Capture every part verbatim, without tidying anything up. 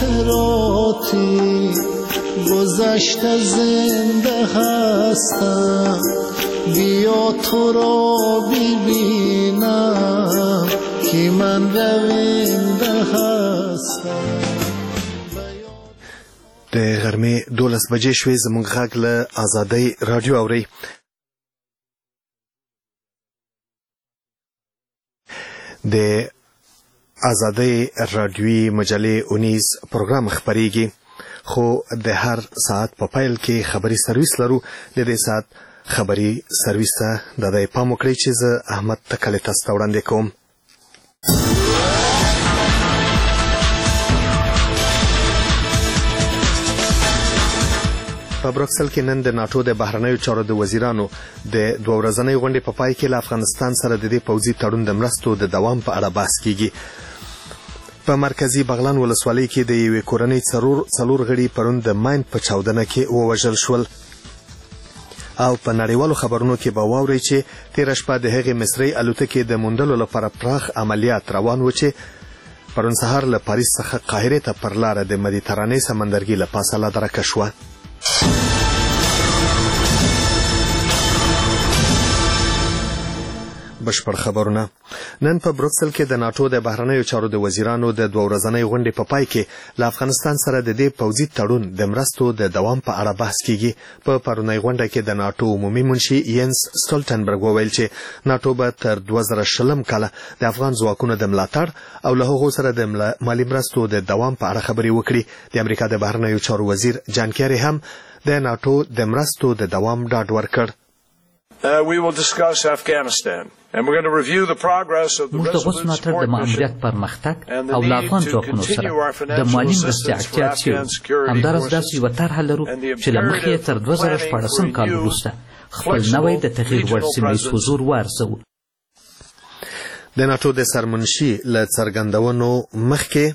خاطراتی گذشته زنده هستم، بیا تو را ببینم که من رونده هستم. د غرمې دولس بجې شوې. زموږ غږ له ازادۍ راډیو اورئ. د ازادۍ راډیوي مجلې اونیز پروګرام خپریږي، خو د هر ساعت په پیل کې خبري سرویس لرو. د دې ساعت خبري سرویس ته د دې پام وکړئ چې زه احمد تکل تاسو ته وړاندې کوم. په بروکسل کې نن د ناټو د بهرنیو چارو د وزیرانو د دوه ورځنۍ غونډې په پای کې له افغانستان سره د دې پوځي تړون د مرستو د دوام په اړه بحث کیږي. په مرکزی بغلان ولسوالۍ کې د یوې کورنۍ څلور څلور غړي پرون د ماین په چاودنه کې ووژل شول. او په نړیوالو خبرونو کې به واورئ چې تېره شپه د هغې مصري الوتکې د موندلو لپاره پراخ عملیات روان و چې پرون سهار له پاریس څخه قاهرې ته پر لاره د مدیترانې سمندرګي له پاسه لادرکه شوه. بشپړ خبرونه. نن په بروکسل کې د ناټو د بهرنیو چارو د وزیرانو د دوه ورځنۍ غونډې په پای کې له افغانستان سره د دې پوځي تړون د مرستو د دوام په اړه بحث کیږي. په پرونۍ غونډه کې د ناټو عمومي منشي ینس سټولټنبرګ وویل چې ناټو به تر دوه زره شلم کاله د افغان ځواکونو د ملاتړ او له هغو سره د مالي مرستو د دوام په اړه خبرې وکړي. د امریکا د بهرنیو چارو وزیر جان کیری هم د ناټو د مرستو د دوام ډاډ ورکړ. Uh, we will discuss Afghanistan and we're going to review the progress of the resolute support mission and the need to continue our financial assistance for Afghan security forces and the imperative planning review flexible regional presence. د ناټو د سرمنشي له څرګندونو مخکې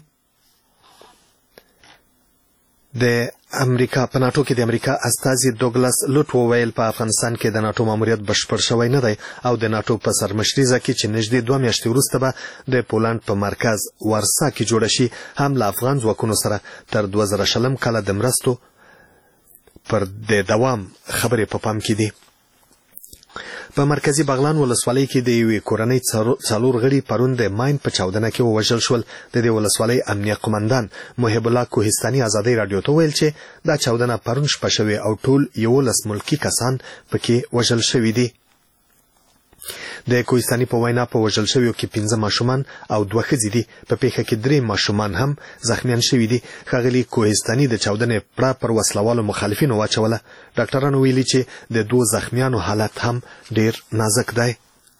د امریکا په ناټو کې د امریکا استازي دوګلاس لوټ وویل په افغانستان کې د ناټو ماموریت بشپړ شوی نه دی او د ناټو په سرمشريزه کې چې نږدې دوه میاشتې وروسته به د پولند په مرکز وارسا کې جوړه شي هم له افغان ځواکونو سره تر دوه زره شلم کاله د مرستو پر د دوام خبرې په پام کې دي. په مرکزی بغلان ولسوالۍ کې د یوې کورنۍ څلور غړي پرون د ماین په چاودنه کې ووژل شول. د دې ولسوالۍ امنیه قومندان محب الله کوهستاني ازادۍ راډیو ته ویل چې دا چاودنه پرون شپه شوې او ټول یولس ملکی کسان پکې وژل شوي دي. د کوهستاني په وینا په وژل شویو کې پنځه ماشومان او دوه ښځې دي. په پیښه کې درې ماشومان هم زخمیان شوي دي. ښاغلي کوهستاني د چاودنې پړه پر وسلوالو مخالفینو واچوله. ډاکټرانو ویلي چې د دوه زخمیانو حالت هم ډیر نازک دی.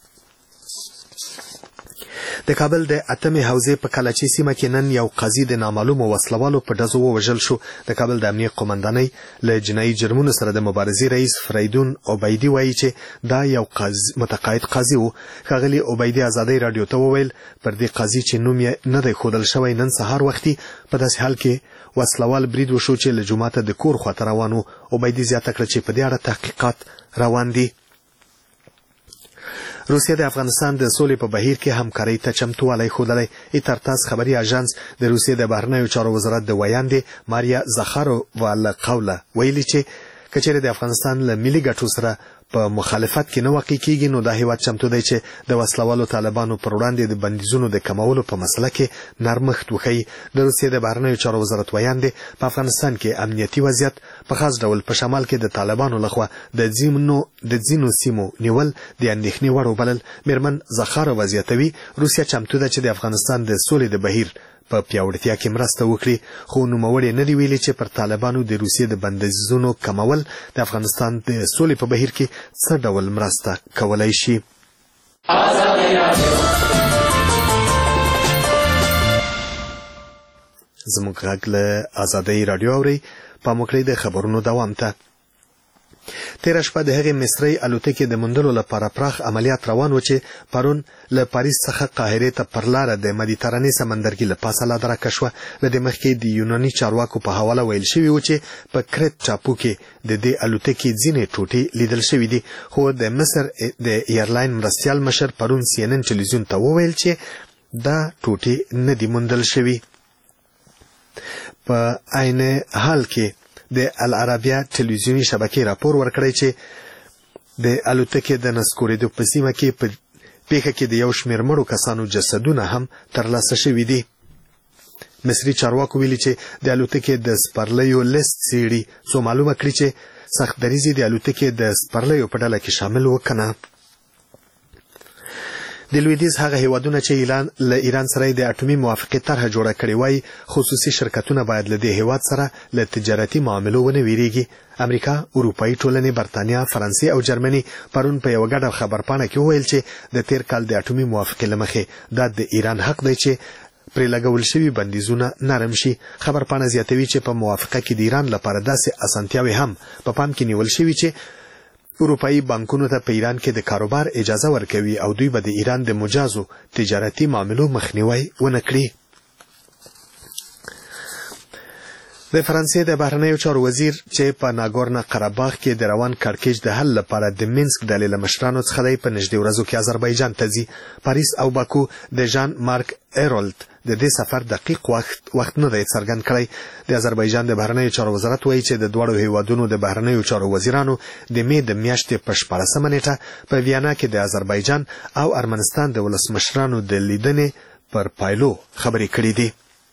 د کابل د اتمې حوزې په کلاچي سیمه کې نن یو قاضي د نامعلومو وسلوالو په ډزو ووژل شو. د کابل د امنیه قومندانۍ له جنایي جرمونو سره د مبارزې رئیس فریدون عبیدي وایي چې دا یو قاضي متقاعد قاضي و. ښاغلي عبیدي ازادۍ راډیو ته وویل پر دې قاضي چې نوم یې نه دی ښودل شوی نن سهار وختي په داسې حال کې وسلوال برید وشو چې له جوماته د کور خواته روان و. عبیدي زیاته کړه چې په دې اړه تحقیقات روان دي. روسیه د افغانستان د سولې په بهیر کې همکارۍ ته چمتووالی ښودلی. ایترتاس خبري اژانس د روسیې د بهرنیو چارو وزارت د ویاندې ماریا زخارووا له قوله ویلي چې که چیرې د افغانستان له ملي ګټو سره په مخالفت کې نه واقع کیږي نو دا هیواد چمتو دی چې د وسلوالو طالبانو پر وړاندې د بندیزونو د کمولو په مسله کې نرمښت وښیي. د روسیې د بهرنیو چارو وزارت ویاندې په افغانستان کې امنیتي وضعیت په خاص ډول په شمال کې د طالبانو لخوا د ځینو د ځینو سیمو نیول د اندېښنې وړ وبلل. میرمن زخارووا زیاتوي روسیه چمتو ده چې د افغانستان د سولې د بهیر په پیاوړتیا کې مرسته وکړي، خو نوموړي نه دی ویلي چې پر طالبانو د روسیې د بندیزونو کمول د افغانستان د سولې په بهیر کې څه ډول مرسته کولای شي. زموږ غږ له ازادۍ راډیو اورئ. پام وکړئ د خبرونو دوام ته. تیره شپه د هغې مصري الوتکې د موندلو لپاره پراخ عملیات روان و چې پرون له پاریس څخه قاهرې ته پر لاره د مدیترانې سمندرګي له پاسه لادرکه شوه. له دې مخکې د یوناني چارواکو په حواله ویل شوي و چې په کرت ټاپو کې د دې الوتکې ځینې ټوټې لیدل شوي دي، خو د مصر د ایرلاین مرستیال مشر پرون سی ان ان ټلویزیون ته وویل چې دا ټوټې نه دي موندل شوي. په عین حال کې د العربیه ټلویزیونی شبکې راپور ورکړی چې د الوتکې د نسکورېدو په سیمه کې په پیښه کې د یو شمېر مړو کسانو جسدونه هم ترلاسه شوي دي. مصري چارواکو ویلي چې د الوتکې د سپرلیو لیست څېړي څو معلومه کړي چې سخت دریځي د الوتکې د سپرلیو په ډله کې شامل و که نه. د لویدیځ هغه هیوادونه چې ایران له ایران سره د اټومي موافقې طرحه جوړه کړې وای خصوصي شرکتونه باید له دې هیواد سره له تجارتي معاملو ونه ویریږي. امریکا، اروپایي ټولنې، برتانیا، فرانسې او جرمني پرون په یوه ګډه خبرپاڼه کې وویل چې د تیر کال د اټومي موافقې له مخې دا د ایران حق دی چې پرې لګول شوي بندیزونه نرم شي. خبرپاڼه زیاتوي چې په موافقه کې د ایران لپاره داسې اسانتیاوې هم په پام کې نیول شوي چې اروپایي بانکونو ته په ایران کې د کاروبار اجازه ورکوي او دوی به د ایران د مجازو تجارتي معاملو مخنیوی ونه کړي. د فرانسې د بهرنیو چارو وزیر چې په ناګورنو قرهباغ کې د روان کړکېچ د حل لپاره د مینسک ډلې له مشرانو څخه دی په نږدې ورځو کې آذربایجان ته ځي. پاریس او باکو د ژان مارک ایرولت د دې سفر دقیق وخت وخت نه دی څرګند کړی. د آذربایجان د بهرنیو چارو وزارت وایي چې د دواړو هیوادونو د بهرنیو چارو وزیرانو د مې د میاشتې په شپاړسمه نیټه په ویانا کې د آذربایجان او ارمنستان د ولسمشرانو د لیدنې پر پایلو خبرې کړې دي.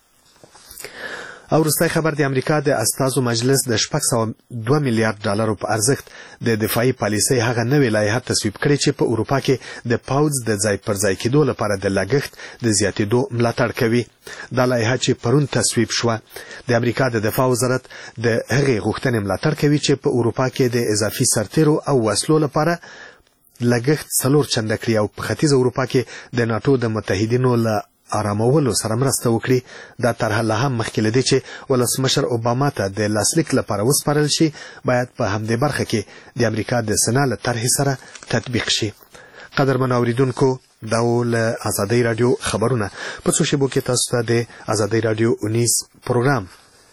او وروستی خبر د امریکا د استازو مجلس د شپږ سوه دوه میلیارډ ډالرو په ارزښت د دفاعي پالیسۍ هغه نوې لایحه تصویب کړې چې په اروپا کې د پوځ د ځای پر ځای کېدو لپاره د لګښت د زیاتېدو ملاتړ کوي. دا لایحه چې پرون تصویب شوه د امریکا د دفاع وزارت د هغې غوښتنې ملاتړ کوي چې په اروپا کې د اضافي سرتیرو او وسلو لپاره لګښت څلور چنده کړي او په ختیځه اروپا کې د ناټو د متحدینو له آرامولو سره مرسته وکړي. دا طرحه لا هم مخکې له دې چې ولسمشر اوباما ته د لاسلیک لپاره وسپارل شي باید په همدې برخه کې د امریکا د سنا له طرحې سره تطبیق شي. قدرمنو اوریدونکو، دا و له ازادۍ راډیو خبرونه. په څو شیبو کې تاسو ته د ازادۍ راډیو اونیز پروګرام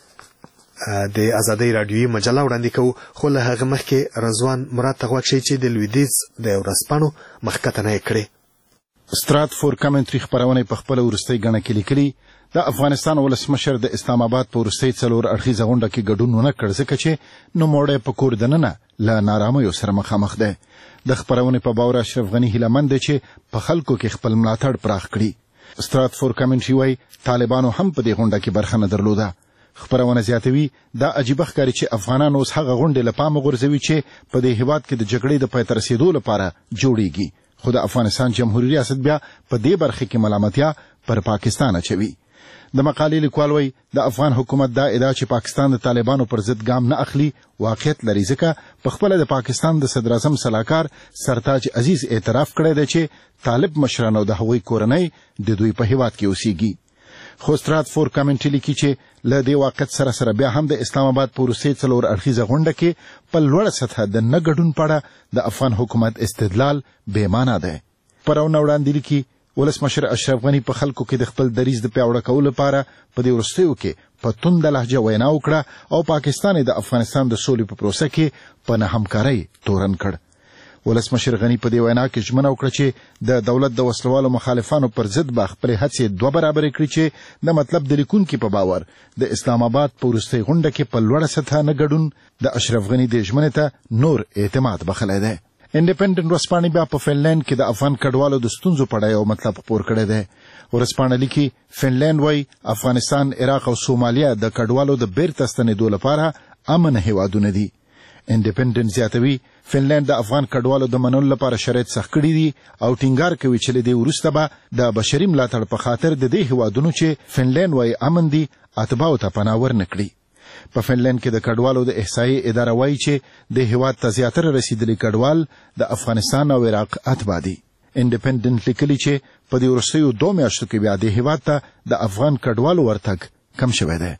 د ازادۍ راډیویي مجله وړاندې کوو، خو له هغه مخکې رضوان مراد ته غوږ شئ چې د لویدیځ د ورځپاڼو مخکتنه یې کړې. ستراتفورد کمنټري خبرونه په خپل ورستۍ غنه کې لیکلي د افغانستان ولسمشر د اسلام آباد په ورستۍ څلور اړخیزه غونډه کې ګډون ونه کړ ځکه چې نوموړی په کور دننه له نارامیو سره مخامخ دی. د خبرونې په باور اشرف غني هیلهمند دی چې په خلکو کې خپل ملاتړ پراخ کړي. ستراتفورد کمنټري وایي طالبانو هم په دې غونډه کې برخه نه درلوده. خبرونه زیاتوي دا عجیبه ښکاري چې افغانان اوس هغه غونډې له پامه غورځوي چې په دې هیواد کې د جګړې د پای ته رسېدو لپاره جوړیږي، خو د افغانستان جمهوریت ریاست بیا په دې برخه کې ملامتیا پر پاکستان اچوي. د مقالې لیکوال وایي د افغان حکومت دا ادعا چې پاکستان د طالبانو پر ضد ګام نه اخلي واقعیت لري، ځکه پخپله د پاکستان د صدر اعظم سلاکار سرتاج عزیز اعتراف کړی دی چې طالب مشران او د هغوی کورنۍ د دوی په هیواد کې اوسیږي. خو ستراتفورد کمنټري لیکي چې له دې واقعیت سره سره بیا هم د اسلام آباد په وروستۍ څلور اړخیزه غونډه کې په لوړه سطحه د نه ګډون په اړه د افغان حکومت استدلال بې معنا دی. پرونه وړاندې لیکي ولسمشر اشرف غني په خلکو کې د خپل دریځ د پیاوړه کولو لپاره په دې وروستیو کې په تونده لهجه وینا وکړه او پاکستان د افغانستان د سولې په پروسه کې په نه همکارۍ تورن کړ. ولسمشر غني په دې وینا کې ژمنه وکړه چې د دولت د وسلوالو مخالفانو پر ضد به خپلې هڅې دوه برابرې کړي چې د مطلب د لیکونکي په باور د اسلام آباد په وروستۍ غونډه کې په لوړه سطحه نه ګډون د اشرف غني د ژمنې ته نور اعتماد بخلی دی. انډیپندنت ورځپاڼې بیا په فنلینډ کې د افغان کډوالو د ستونزو په اړه یو مطلب خپور کړی دی. ورځپاڼه لیکي فنلینډ وایي افغانستان، عراق او سومالیا د کډوالو د بیرته ستنېدو لپاره امن هیوادونه دي. انډیپندنت زیاتوي فنلینډ د افغان کډوالو د منلو لپاره شرایط سخت کړي دي او ټینګار کوي چې له دې وروسته به د بشري ملاتړ په خاطر د دې هیوادونو چې فنلینډ وایي امن دي اتباعو ته پناه ورنه کړي. په فنلینډ کې د کډوالو د احصایې اداره وایي چې د هیواد ته زیاتره رسیدلي کډوال د افغانستان او عراق اتباع دي. انډیپندنت لیکلي چې په دې وروستیو دوه میاشتو کې بیا د هیواد ته د افغان کډوالو ورتګ کم شوی دی.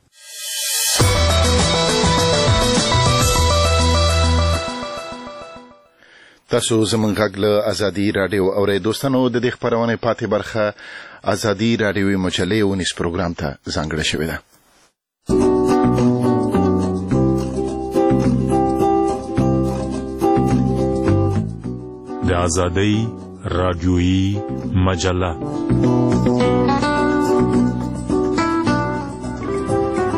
تاسو زموږ غږ له ازادي راډیو اورئ. دوستانو، د دې خپرونې پاتې برخه ازادي راډیوي مجلې اونیس پروګرام ته ځانګړې شوې ده. د ازادي راډیوي مجله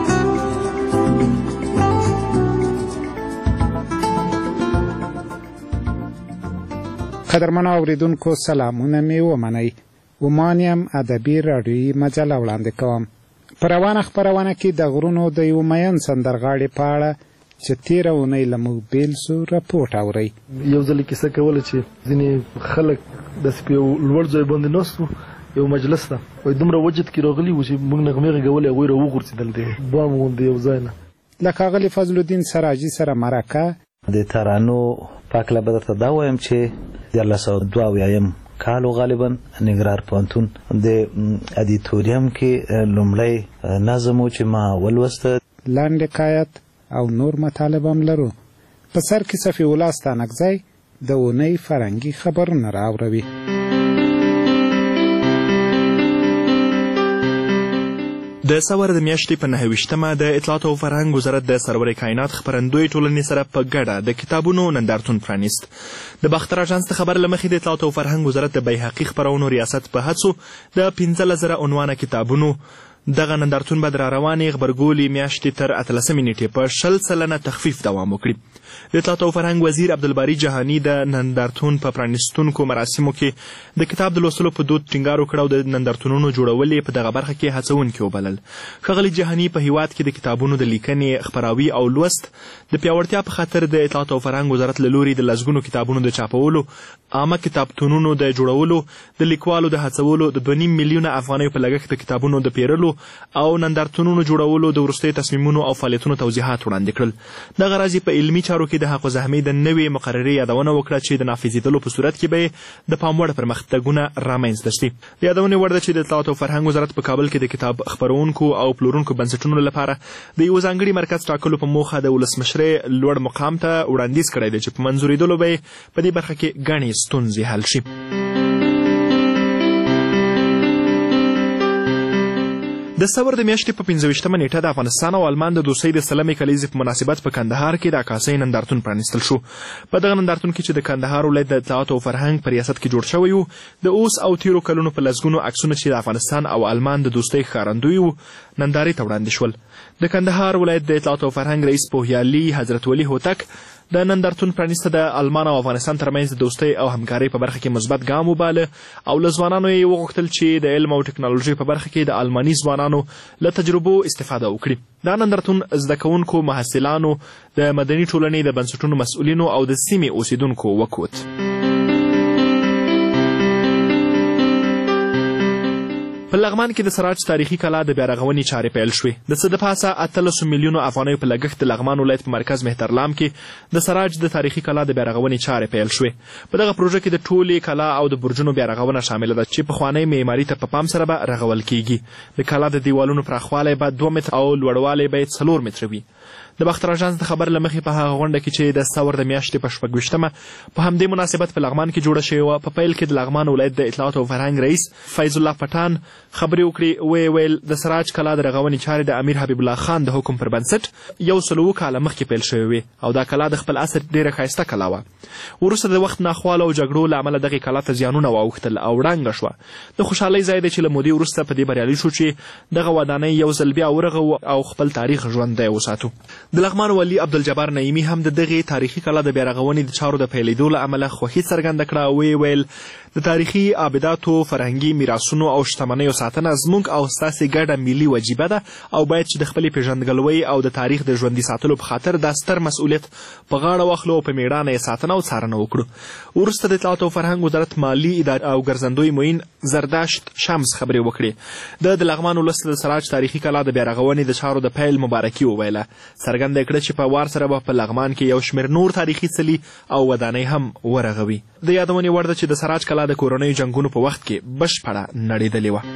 قدرمنو اوریدونکو سلامونه مې ومنئ. ومان یم ادبي راډیویي مجله وړاندې کوم. په روانه خپرونه کې د غرونو د یو مین سندرغاړي په اړه چې تېره اونۍ له موږ بیل سو راپورټ اورئ. یو ځل کیسه کوله چې ځینې خلک داسې په یو لوړ ځای باندې ناست وو، یو مجلس ته وایي دومره وجد کې راغلي وو چې موږ نغمې غږولې، هغوی راوغورځېدل د بام غوندې یو ځای نه. له ښاغلي فضل الدین سراجي سره مرکه. د ترانو پاکله به درته دا وایم چې دیارلس سوه دوه اویایم کال غالبا نګرار پوهنتون د ادیتوریم کې لومړی نظم و چې ما ولوسته. لنډ حکایت او نور مطالب هم لرو. په سر کې صفي الله ستانکزی د اونۍ فرهنګي خبرونه راوروي. د سور د میاشتې په نهه ویشتمه د اطلاعات او فرهنګ وزارت د سرور کائنات خپرندوی ټولنې سره په ګډه د کتابونو نندارتون پرانیست. د باختر اژانس د خبر له مخې د اطلاعات او فرهنګ وزارت د بیهقي خپرونو ریاست په هڅو د پنځلس زره عنوانه کتابونو دغه نندارتون به د راروانې غبرګولي میاشتې تر اتلسمې نیټې په شل سلنه تخفیف دوام وکړي. د اطلاعات او فرهنګ وزیر عبدالباري جهاني د نندارتون په پرانیستونکو مراسمو کې د کتاب د لوستلو په دود ټینګار وکړ او د نندارتونونو جوړول یې په دغه برخه کې هڅونکي وبلل. ښاغلي جهاني په هیواد کې د کتابونو د لیکنې، خپراوي او لوست د پیاوړتیا په خاطر د اطلاعات او فرهنګ وزارت له لوري د لسګونو کتابونو د چاپولو، عامه کتابتونونو د جوړولو، د لیکوالو د هڅولو، د دوه نیم میلیونه افغانیو په لګښت د کتابونو د پیرلو او نندارتونونو جوړولو د وروستیو تصمیمونو او فعالیتونو توضیحات وړاندې کړل. دغه راز په علمي چارو کې د حق الزحمي د نوې مقررې یادونه وکړه چې د نافذېدلو په صورت کې به د پام وړ پرمختګونه رامنځته شي. د یادونې وړ ده چې د اطلاعات او فرهنګ وزارت په کابل کې د کتاب خپرونکو او پلورونکو بنسټونو لپاره د یو ځانګړي مرکز ټاکلو په موخه د ولسمشرۍ لوړ مقام ته وړاندیز کړی دی چې په منظورېدلو به په دې برخه کې ګڼې ستونزې حل شي. د سور د میاشتې په پنځه ویشتمه نیټه د افغانستان او آلمان د دوستۍ د سلمې کلیزې په مناسبت په کندهار کې د عکاسۍ نندارتون پرانیستل شو. په دغه نندارتون کې چې د کندهار ولایت د اطلاعات او فرهنګ په ریاست کې جوړ شوی و، د اوس او تیرو کلونو په لسګونو عکسونه چې د افغانستان او آلمان د دوستۍ ښکارندوی و نندارې ته وړاندې شول. د کندهار ولایت د اطلاعات او فرهنګ رئیس پوهیالي حضرت ولي هوتک د نندارتون پرانیسته د آلمان او افغانستان ترمنځ د دوستۍ او همکارۍ په برخه کې مثبت ګام وباله او له ځوانانو یې وغوښتل چې د علم او ټکنالوژۍ په برخه کې د آلماني ځوانانو له تجربو استفاده وکړي. دا نندارتون زده کوونکو، محصلانو، د مدني ټولنې د بنسټونو مسؤلینو او د سیمې اوسیدونکو وکوت. په لغمان کې د سراج تاریخي کلا د بیارغونې چارې پیل شوې. د څه د پاسه اتلسو میلیونو افغانیو په لګښت د لغمان ولایت په مرکز مهترلام کې د سراج د تاریخي کلا د بیارغونې چارې پیل شوې. په دغه پروژه کې د ټولې کلا او د برجونو بیارغونه شامله ده چې پخوانۍ معماري ته په پام سره به رغول کیږي. د کلا د دیوالونو پراخوالی به دوه متره او لوړوالی به څلور متره وي. د باختر اژانس د خبر له مخې په هغه غونډه کې چې د سور د میاشتې په شپږ ویشتمه په همدې مناسبت په لغمان کې جوړه شوې وه، په پیل کې د لغمان ولایت د اطلاعات او فرهنګ رئیس فیض الله پټان خبرې وکړې. ویې ویل د سراج کلا د رغونې چارې د امیر حبیب الله خان د حکم پر بنسټ یو سل اووه کاله مخکې پیل شوې وې او دا کلا د خپل عصر ډېره ښایسته کلا وه. وروسته د وخت ناخوالو او جګړو له امله دغې کلا ته زیانونه واوښتل او ړنګه شوه. د خوشحالۍ ځای دی چې له مودې وروسته په دې بریالي شو چې دغه ودانۍ یو ځل بیا ورغوو او خپل تاریخ ژوندی وساتو. د لغمان والي عبدالجبار نعیمي هم د دغې تاریخي کلا د بیارغونې د چارو د پیلېدو له امله خوښي څرګنده کړه او ویې ویل د تاریخي آبداتو، فرهنګي میراثونو او شتمنیو ساتنه زموږ او ستاسې ګډه ملي وجیبه ده او باید چې د خپلې پیژندګلوۍ او د تاریخ د ژوندي ساتلو په خاطر دا ستر مسؤلیت په غاړه واخلو او په میړانه یې ساتنه او څارنه وکړو. وروسته د اطلاعات او فرهنګ وزارت مالي ادارې او ګرځندوی معین زرداشت شمس خبرې وکړې. د د لغمان ولس د سراج تاریخي کلا د بیارغونې د چارو د پیل مبارکي وویله. څرګنده یې کړه چې په وار سره به په لغمان کې یو شمېر نور تاریخي څلي او ودانۍ هم ورغوي. د یادونې وړ ده چې د سراج کلا د کورنیو جنګونو په وخت کې بشپړه نړېدلې وه.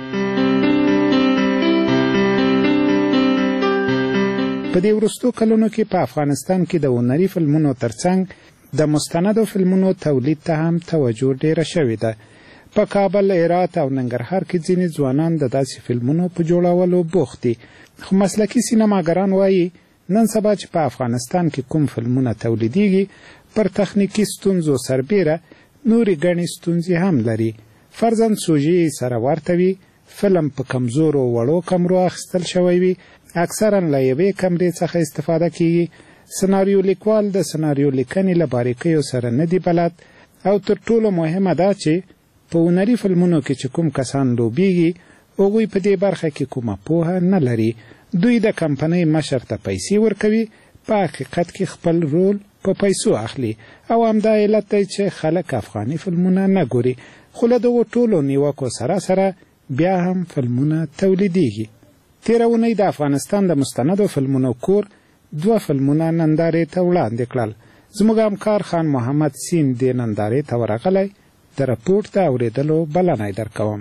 په دې وروستو کلونو کې په افغانستان کې د هنري فلمونو ترڅنګ د مستندو فلمونو تولید ته هم توجه ډېره شوې ده. په کابل، هرات او ننګرهار کې ځینې ځوانان د داسې فلمونو په جوړولو بوخت دي. خو مسلکي سینماګران وایي نن سبا چې په افغانستان کې کوم فلمونه تولیدیږي پر تخنیکي ستونزو سربیره نورې ګڼې ستونزې هم لري. فرضاً سوژې سره ورته وي، فلم په کمزورو وړو کمرو اخیستل شوی وي، اکثرا له یوې کمرې څخه استفاده کیږي، سناریو لیکوال د سناریو لیکنې له باریکیو سره نه دی بلد، او تر ټولو مهمه دا چې په هنري فلمونو کې چې کوم کسان لوبیږي هغوی په دې برخه کې کومه پوهه نه لري. دوی د کمپنۍ مشر ته پیسې ورکوي، په حقیقت کې خپل رول په پیسو اخلي او همدا علت دی چې خلک افغاني فلمونه نه ګوري. خو له دغو ټولو نیوکو سره سره بیا هم فلمونه تولیدیږي. تېره اونۍ د افغانستان د مستندو فلمونو کور دوه فلمونه نندارې ته وړاندې کړل. زموږ همکار خان محمد سیم دې نندارې ته ورغلی. د رپورټ د اورېدلو بلنه درکوم.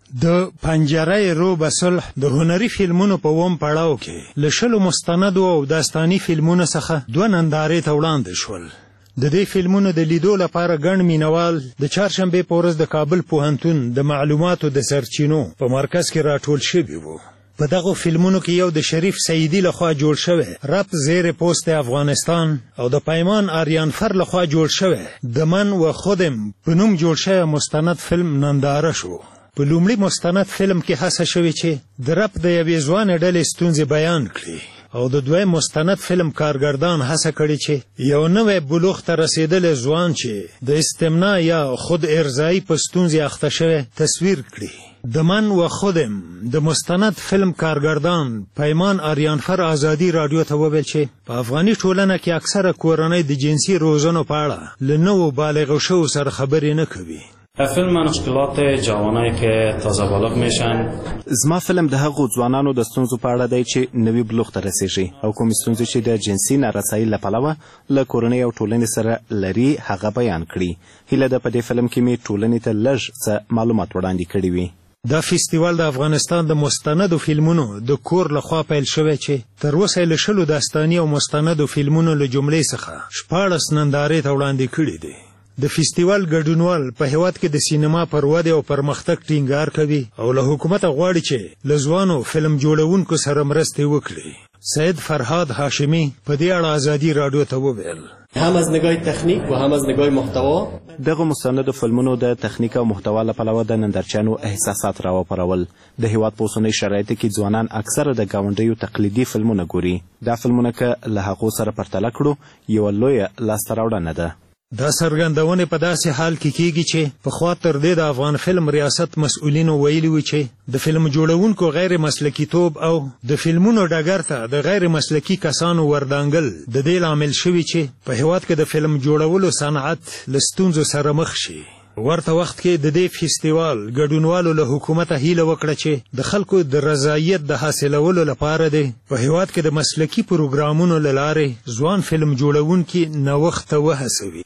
د پنجره روب صلح د هنري فلمونو په اووم پړاو کې له شلو مستندو او داستاني فلمونو څخه دوه نندارې ته وړاندې شول. د دې فلمونو د لیدو لپاره ګڼ مینوال د چهارشنبې په ورځ د کابل پوهنتون د معلوماتو د سرچینو په مرکز کې راټول شوي وو. په دغو فلمونو کې یو د شریف سیدي لخوا جوړ شوی رپ زیر پوست افغانستان او د پیمان آریانفر لخوا جوړ شوی د من و خودم په نوم جوړ شوی مستند فلم ننداره شو. په لومړي مستند فلم کې هڅه شوې چې د رپ د یوې ځوانې ډلې ستونزې بیان کړي او د دویم مستند فلم کارګردان هڅه کړې چې یو نوی بلوغ ته رسېدلی ځوان چې د استمنا یا خود ارضایي په ستونزې اخته شوی تصویر کړي. د من و خودم د مستند فلم کارګردان پیمان آریانفر آزادي راډیو ته وویل چې په افغاني ټولنه کې اکثره کورنۍ د جنسي روزنو په اړه له نوو بالغو شوو سره خبرې نه کوي. فیلم من مشکلات جوانایی که تازه بالغ میشن. زما فلم د هغو ځوانانو د ستونزو په اړه دی چې نوي بلوغ ته رسیږي او کومې ستونزې چې د جنسي نارسایي له پلوه له کورنۍ او ټولنې سره لري هغه بیان کړي. هیله ده په دې فلم کې مې ټولنې ته لږ څه معلومات وړاندې کړي وي. دا فستیوال د افغانستان د مستندو فلمونو د کور لخوا پیل شوی چې تر اوسه یې له شلو داستاني او مستندو فلمونو له جملې څخه شپاړس نندارې ته وړاندې کړي دي. د فستیوال ګډونوال په هیواد کې د سینما پر ودې او پرمختګ ټینګار کوي او له حکومته غواړي چې له ځوانو فلم جوړونکو سره مرستې وکړي. سید فرهاد هاشمی په دې اړه ازادي راډیو ته وویل هم از نگاه تکنیک و هم از نگاه محتوا دغه مستندو فلمونو د تخنیک او محتوا له پلوه د نندارچیانو احساسات راوپارول. د هیواد په اوسنۍ شرایطو کې ځوانان اکثره د ګاونډیو تقلیدي فلمونه ګوري. دا فلمونه که له هغو سره پرتله کړو یوه لویه لاسته راوړنه ده. دا څرګندونې په داسې حال کې کیږي چې پخوا تر دې د افغان فلم ریاست مسؤلینو ویلي وي چې د فلم جوړونکو غیر مسلکي توب او د فلمونو ډګر ته د غیر مسلکي کسانو وردانګل د دې لامل شوي چې په هیواد کې د فلم جوړولو صنعت له ستونزو سره مخ شي. ورته وخت کې د دې فستیوال ګډونوالو له حکومته هیله وکړه چې د خلکو د رضایت د حاصلولو لپاره دی په هیواد کې د مسلکي پروګرامونو له لارې ځوان فلم جوړونکي نوښت ته وهڅوي.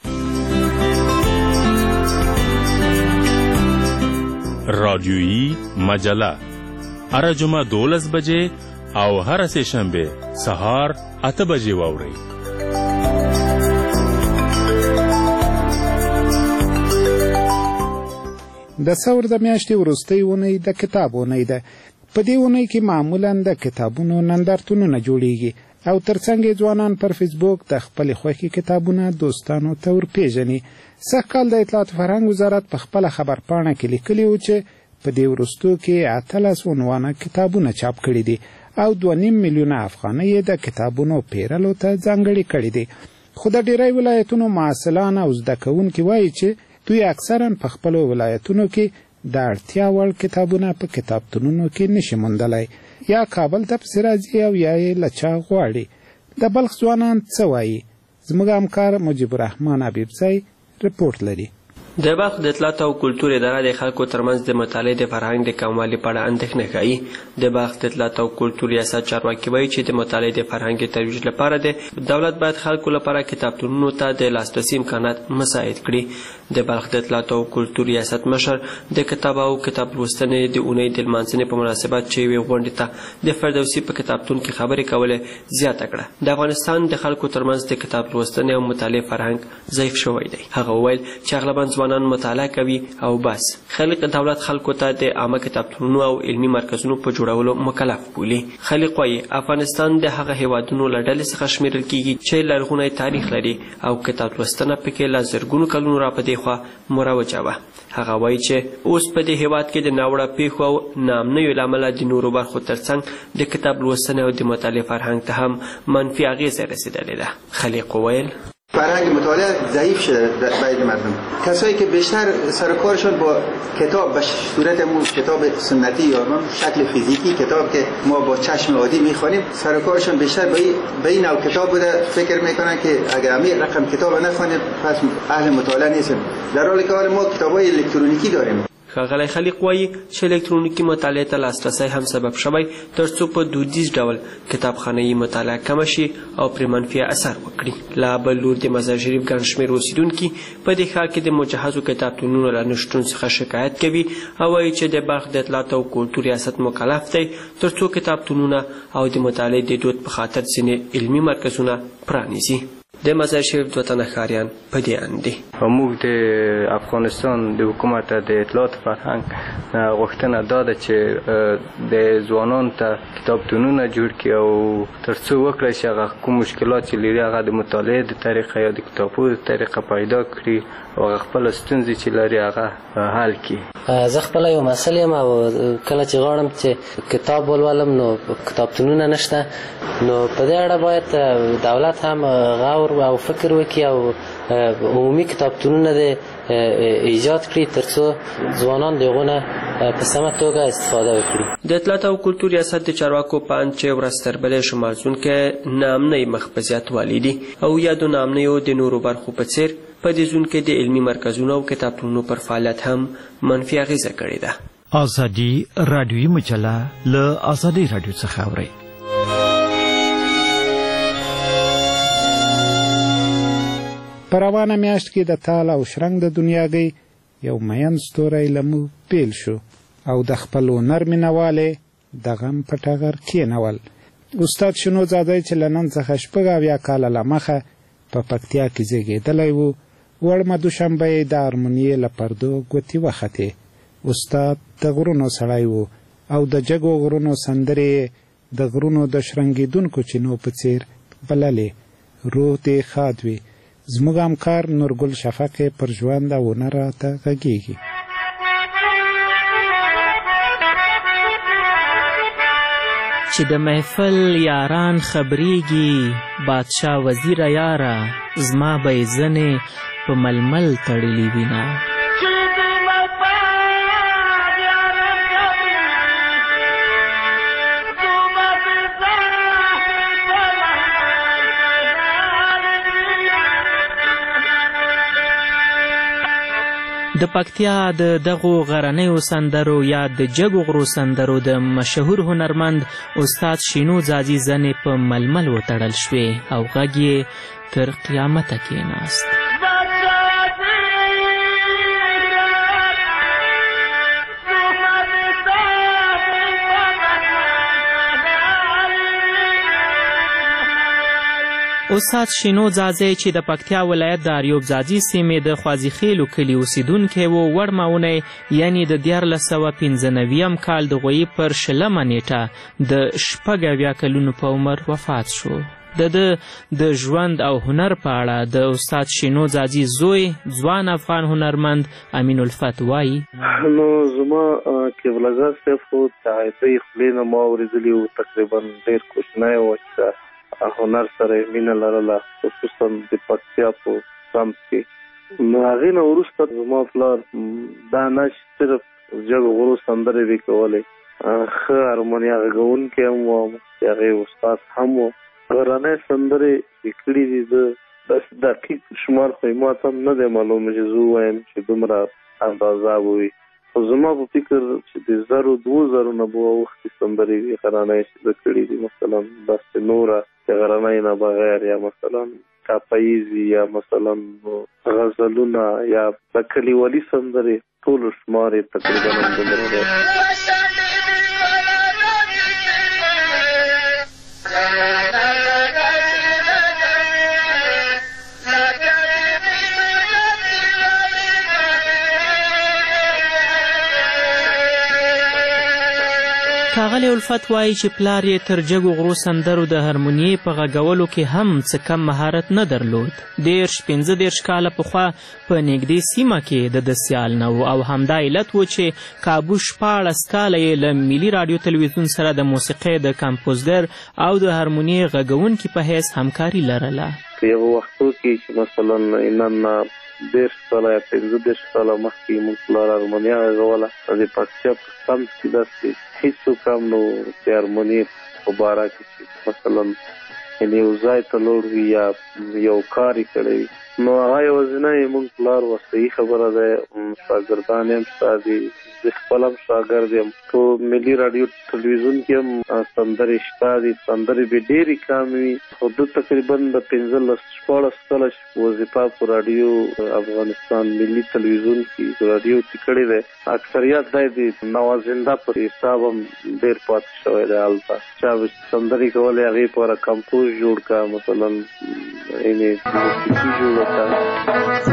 رادیویی مجله هره جمعه دولس بجې او هره سه شنبه سهار اته بجې واورئ. د ثور د میاشتې وروستۍ اونۍ د کتاب اونۍ ده. په دې اونۍ کې معمولا د کتابونو نندارتونونه جوړیږي او ترڅنګ یې ځوانان پر فیسبوک د خپلې خوښې کتابونه دوستانو ته ورپېژني. سږکال د اطلاعات فرهنګ وزارت په خپله خبرپاڼه کې لیکلي وو چې په دې وروستو کې اتلس عنوانه کتابونه چاپ کړي دي او دوه نیم میلیونه افغانۍ یې د کتابونو پیرلو ته ځانګړي کړي دي. خو د ډېری ولایتونو محصلان او زده کوونکي وایي چې دوی اکثرا په خپلو ولایتونو کې د اړتیا وړ کتابونه په کتابتونونو کې نشي موندلی، یا کابل ته پسې راځي او یا یې له چا غواړي. د بلخ ځوانان څه وایي؟ زموږ همکار مجیب الرحمن حبیبزی رپورټ لري. د بلخ د اطلاعات او کلتور اداره د خلکو ترمنځ د مطالعې د فرهنګ د کموالي په اړه اندېښنه ښیي. د بلخ د اطلاعات او کلتور ریاست چارواکي وایي چې د مطالعې د فرهنګ د ترویج لپاره د دولت باید خلکو لپاره کتابتونونو ته د لاسرسي امکانات مساعد کړي. د بلخ د اطلاعات او کلتور ریاست مشر د کتاب او کتاب لوستنې د اونۍ د لمانځنې په مناسبت چې یوې غونډې ته د فردوسي په کتابتون کې خبرې کولې زیاته کړه. د افغانستان د خلکو ترمنځ د کتاب لوستنې او مطالعې فرهنګ ضعیف شوی دی. هغه وویل چې اغلبا ځوانان مطالعه کوي او بس. خلق دولت خلکو ته د عامه کتابتونونو او علمي مرکزونو په جوړولو مکلف بولي. خلق وایي افغانستان د هغه هیوادونو له ډلې څخه شمیرل کیږي چې لرغونی تاریخ لري او کتاب لوستنه پکې له زرګونو کلونو را په دې خوا مروجه وه. هغه وایي چې اوس په دې هیواد کې د ناوړه پیښو او ناامنیو له امله د نورو برخو ترڅنګ د کتاب لوستنې او د مطالعې فرهنګ ته هم منفي اغېزه رسېدلې ده. خلیق وویل فرهنگ مطالعه ضعیف شده بین مردم. کسایی که بیشتر سر کارشون با کتاب به صورت مو کتاب سنتی یا شکل فیزیکی کتاب که ما با چشم عادی میخوانیم سر کارشون بیشتر به این نوع کتاب بوده. فکر میکنن که اگر همین رقم کتاب نخوانیم پس اهل مطالعه نیستیم، در حالی که ما کتابای الکترونیکی داریم. ښاغلی خلیق وایي چې الکترونیکي مطالعې ته لاسرسی هم سبب شوی تر څو په دودیز ډول کتابخانهیي مطالعه کمه شي او پرې منفي اثر وکړي. لا بل لور د مزار شریف ګڼ شمېر اوسیدونکي په دې ښار کې د مجهزو کتابتونونو له نشتون څخه شکایت کوي او وایي چې د بلخ د اطلاعاتو او کلتور ریاست مکلف دی تر څو کتابتونونه او د مطالعې د دود په خاطر ځینې علمي مرکزونه پرانیزي. د مزار شریف دوه تنه ښاریان په دې اند دي. موږ د افغانستان د حکومت د اطلاعات فرهنګ غوښتنه دا ده چې د ځوانانو ته کتابتونونه جوړ کړي او تر څو وکړی چې هغه کوم مشکلات چې لري هغه د مطالعې د طریقه یا د کتابونو د طریقه پیدا کړي او هغه خپله ستونزې چې لري هغه حل کړي. زه خپله یو محصل یم او کله چې غواړم چې کتاب ولولم نو کتابتونونه نشته، نو په دې اړه باید دولت هم غور او فکر وکړي او عمومي کتابتونونه د ایجاد کړي تر څو ځوانان د هغو نه په سمه توګه استفاده وکړي. د اطلاعات او کلتور ریاست د چارواکو په اند چې ورځ تر بلې شمالزونکي ناامنۍ مخ په زیاتوالي دي او یادو ناامنیو د نورو برخو په څېر په دې زون کې د علمي مرکزونو او کتابتونونو پر فعالیت هم منفي اغیزه کړې ده. ازادي رادیویي مجله له ازادي رادیو څخه اورئ. په روانه میاشت کې د تال او شرنګ د دنیاګۍ یو مین ستوری له موږ بیل شو او د خپلو هنر مینهوالې د غم په ټغر کېنول. استاد شنو زادی چې له نن څخه شپږ اویا کاله له مخه په پکتیا کې زیږېدلی و، وړمه دوشنبه یې د هارمونیې له پردو ګوتې وختې. استاد د غرونو سړی و او د جګو غرونو سندرې د غرونو د شرنګېدونکو چینو په څېر بللې. روح دې ښاد وي. زموږ همکار نورګل شفق پر ژوند او هنر راته غږېږي. چې د محفل یاران خبرېږي بادشاه وزیره یاره زما به یې ځنې په ململ تړلې وینه. د پکتیا د دغو غرنیو سندرو یا د جګو غرو سندرو د مشهور هنرمند استاد شینو زاځي زنې په ململ وتړل شوې او غږ یې تر قیامته کېناست. استاد شینو زاځی چې د پکتیا ولایت د اریوب زاځي سیمې د خوازیخیلو کلي اوسیدونکی و، وړمه اونۍ یعنې د دیارلس سوه پنځه نویم کال د غویي پر شلمه نیټه د شپږ اویا کلونو په عمر وفات شو. د ده د ژوند او هنر په اړه د استاد شینو زاځي زوی ځوان افغان هنرمند امین الفت وایي: نو زما قبله صاحب خو د عیدۍ خولې نه ما اورېدلي وو، تقریبا ډېر کوچنی و چې هنر سره یې مینه لرله، خصوصا د پکتیا په سمت کې. نو هغې نه وروسته زما پلار دا نه چې صرف جګو غرو سندرې دې کولې، ښه هارمونیا غږونکی هم و، هغې استاد هم و. غرنۍ سندرې یې کړي دي. زه داسې دقیق شمار خو ما ته هم نه دی معلوم چې زه ووایم چې دومره اندازه به وي، خو زما په فکر چې د زرو دوو زرو نه به اوښتې سندرې وي غرنۍ چې زه کړي دي، مثلا داسې نوره د غرنۍ نه بغیر یا مثلا کاپاییزي یا مثلا غزلونه یا د کلیوالي سندرې ټولو شمار یې تقریبا همدومره دی. ښاغلی الفت وایي چې پلار یې تر جګو غرو سندرو د هارمونیې په غږولو کې هم څه کم مهارت نه درلود. دېرش پنځه دېرش کاله پخوا په نږدې سیمه کې د ده سیال نه و او همدا علت و چې کابو شپاړس کاله یې له ملي راډیو تلویزیون سره د موسیقۍ د کمپوزګر او د هارمونیې غږونکي په حیث همکاري لرله. په یو وختو کې چې مثلا نن دېرش کاله یا پنځه دېرش کاله مخکې موږ پلار ارمنیا غږوله د پکتیا په سمت کې داسې هېڅوک هم نو د ارمنیې په باره کې چې مثلا یعنې یو ځای ته لوړ وي یا یو کار یې کړی وي نو هغه یوازینی موږ پلار واستوي خبره ده شاګردان یم ستا دي زه خپل هم شاګرد یم په ملي راډیو ټلویزیون کې هم سندرې شته دي سندرې به ډېرې کمې وي خو ده تقریبا د پنځلس شپاړس کاله وظیفه په راډیو افغانستان ملي ټلویزیون کې راډیو کې کړې ده اکثریت دی د نوازنده په حساب هم ډېر پاتې شوی دی هلته چا سندرې کولې هغې پاره کمپوز جوړ کړه مثلا یعنې موسیقي جوړه کړه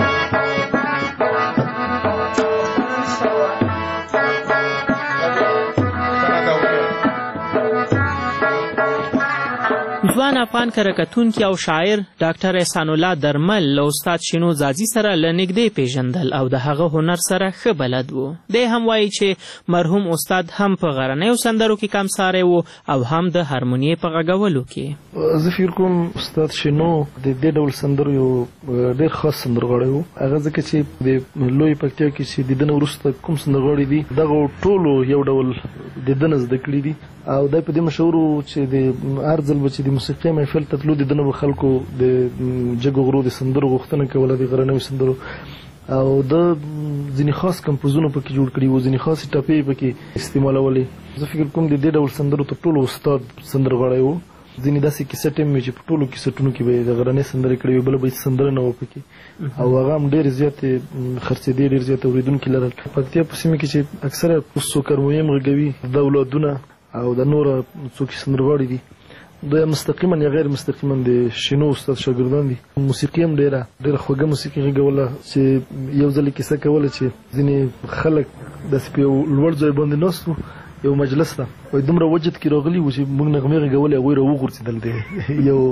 ځوان افغان کرکټونکي او شاعر ډاکټر احسان الله درمل له استاد شینو زازي سره له نږدې پیژندل او د هغه هنر سره ښه بلد و. دی هم وایي چې مرحوم استاد هم په غرنیو سندرو کې کمساری و او هم د هارمونیې په غږولو کې. زه فکر کوم استاد شینو د دې ډول سندرو یو ډېر خاص سندرغاړی و. هغه ځکه چې د لوی پکتیا کې چې د ده نه وروسته کوم سندرغاړي دي دغه ټولو یو ډول د ده نه زده کړي دي او دا په دې مشهور و چې د هر ځل به چې د موسیقي محفل ته تلو د ده نه به خلکو د جګو غرو د سندرو غوښتنه کوله د غرنیو سندرو او د ځینې خاص کمپوزونه پکې جوړ کړي وو ځینې خاصې ټپې پکې استعمالولې. زه فکر کوم د دې ډول سندرو تر ټولو استاد سندرغاړی و. ځینې داسې کیسټ هم وي چې په ټولو کیسټونو کې به یې د غرنۍ سندرې کړې وي بله به هېڅ سندره نه وه پکې او هغه هم ډېرې زیاتې خرڅېدې ډېر زیات اورېدونکي لرل. پکتیا په سیمه کې چې اکثره اوس څوک هارمونیم غږوي د اولادونه او د نوره څوک سندرغاړي دي دوی مستقیما یا غیر مستقیما د شینو استاد شاګردان دي. موسیقي هم ډېره ډېره خوږه موسیقي غږوله چې یو ځل یې کیسه کوله چې ځینې خلک داسې په یو لوړ ځای باندې ناست وو یو مجلس ته وایي دومره وجد کې راغلي وو چې موږ نغمې غږولې هغوی را وغورځېدل د یو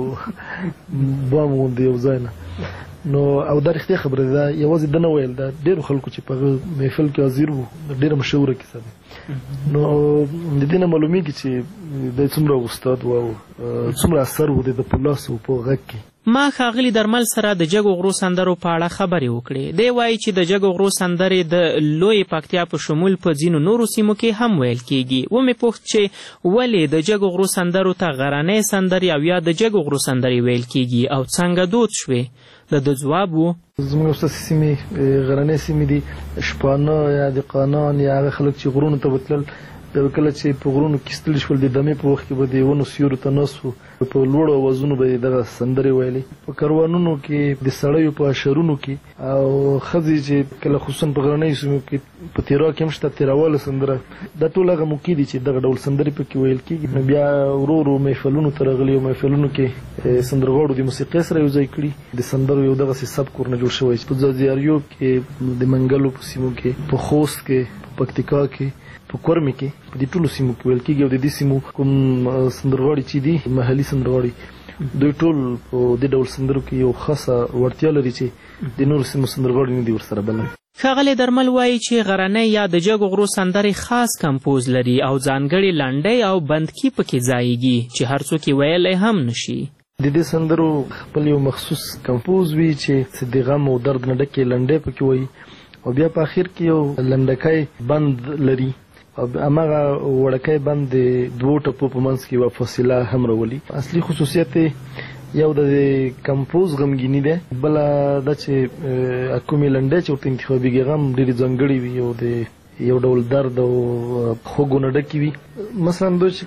بام غوندې یو ځای نه نو او دا رښتیا خبره ده یوازې ده نه ویل دا ډېرو خلکو چې په هغه محفل کې حاضر وو ډېره مشهوره کیسه ده. نو د دې نه معلومیږي چې دی څومره استاد و او څومره اثر و د ده په لاس و په غږ کې. ما ښاغلي درمل سره د جګو غرو سندرو په اړه خبرې وکړې. دی وایي چې د جګو غرو سندرې د لوی پکتیا په شمول په ځینو نورو سیمو کې هم ویل کیږي. ومې پوښت چې ولې د جګو غرو سندرو ته غرنۍ سندرې او یا د جګو غرو سندرې ویل کیږي او څنګه دود شوې. د ده ځواب و زموږ ستاسې سیمې غرنۍ سیمې دي شپانه یا د قانان یا هغه خلک چې غرونو ته به تلل بیا کله چې په غرونو کې ستړي شول د دمې په وخت کې به د ونو سیورو ته ناست وو په لوړو اوازونو به یې دغه سندرې ویلې. په کاروانونو کې د سړیو په اشرونو کې او ښځې چې کله خصوصا په غرنیو سیمو کې په تیرا کې هم شته تیراواله سندره دا ټول هغه موقع دي چې دغه ډول سندرې پکې ویل کېږي. نو بیا ورو ورو محفلونو ته راغلي او محفلونو کې سندرغاړو د موسیقۍ سره یو ځای کړي د سندرو یو دغسې سبک ورنه جوړ شوی چې په ځاځیاریو کې د منګلو په سیمو کې په خوست کې په پکتیکا کې په کورمې کې په دې ټولو سیمو کې ویل کېږي او د دې سیمو کوم سندرغاړي چې دي محلي سندرغاړي دوی ټول په دې ډول سندرو کې یو خاصه وړتیا لري چې د نورو سیمو سندرغاړي نه دي ورسره بلد. ښاغلی درمل وایي چې غرنۍ یا د جګو غرو سندرې خاص کمپوز لري او ځانګړې لنډۍ او بندکي پکې ځایږي چې هر څوک یې ویلی هم نشي. د دې سندرو خپل یو مخصوص کمپوز وي چې د غم او درد نه ډکې لنډۍ پکې وایي او بیا په آخر کې یو لنډکی بند لري او هماغه وړکی بند د دوو ټپو په منځ کې یوه فاصله هم راولي. اصلي خصوصیت یو د کمپوز غمګیني دی بله دا چې کومې لنډۍ چې ورته انتخابېږي هغه هم ډېرې ځانګړې وي او د یو ډول درد او خوږو نه ډکې وي. مثلا دوی چې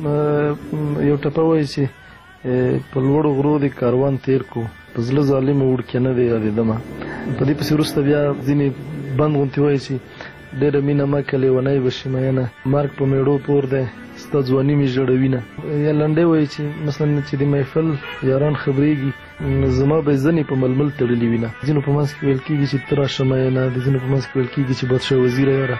کله یو ټپه وایي چې په لوړو غرو د کاروان تیر کو په زړه ظالمه وړکې نه دی یادېدمه. په دې پسې وروسته بیا ځینې بند غوندې وایي چې ډېره مینه مه که لیونی به شي مینه مرګ په میړو پور دی ستا ځواني مې ژړوینه. یا لنډۍ وایي چې مثلا چې د محفل یاران خبرېږي زما به ځنې په ململ تړلي وینه. ځینو په منځ کې ویل کېږي چې ته راشه مینه د ځینو په منځ کې ویل کېږي چې بادشاه وزیره یاره.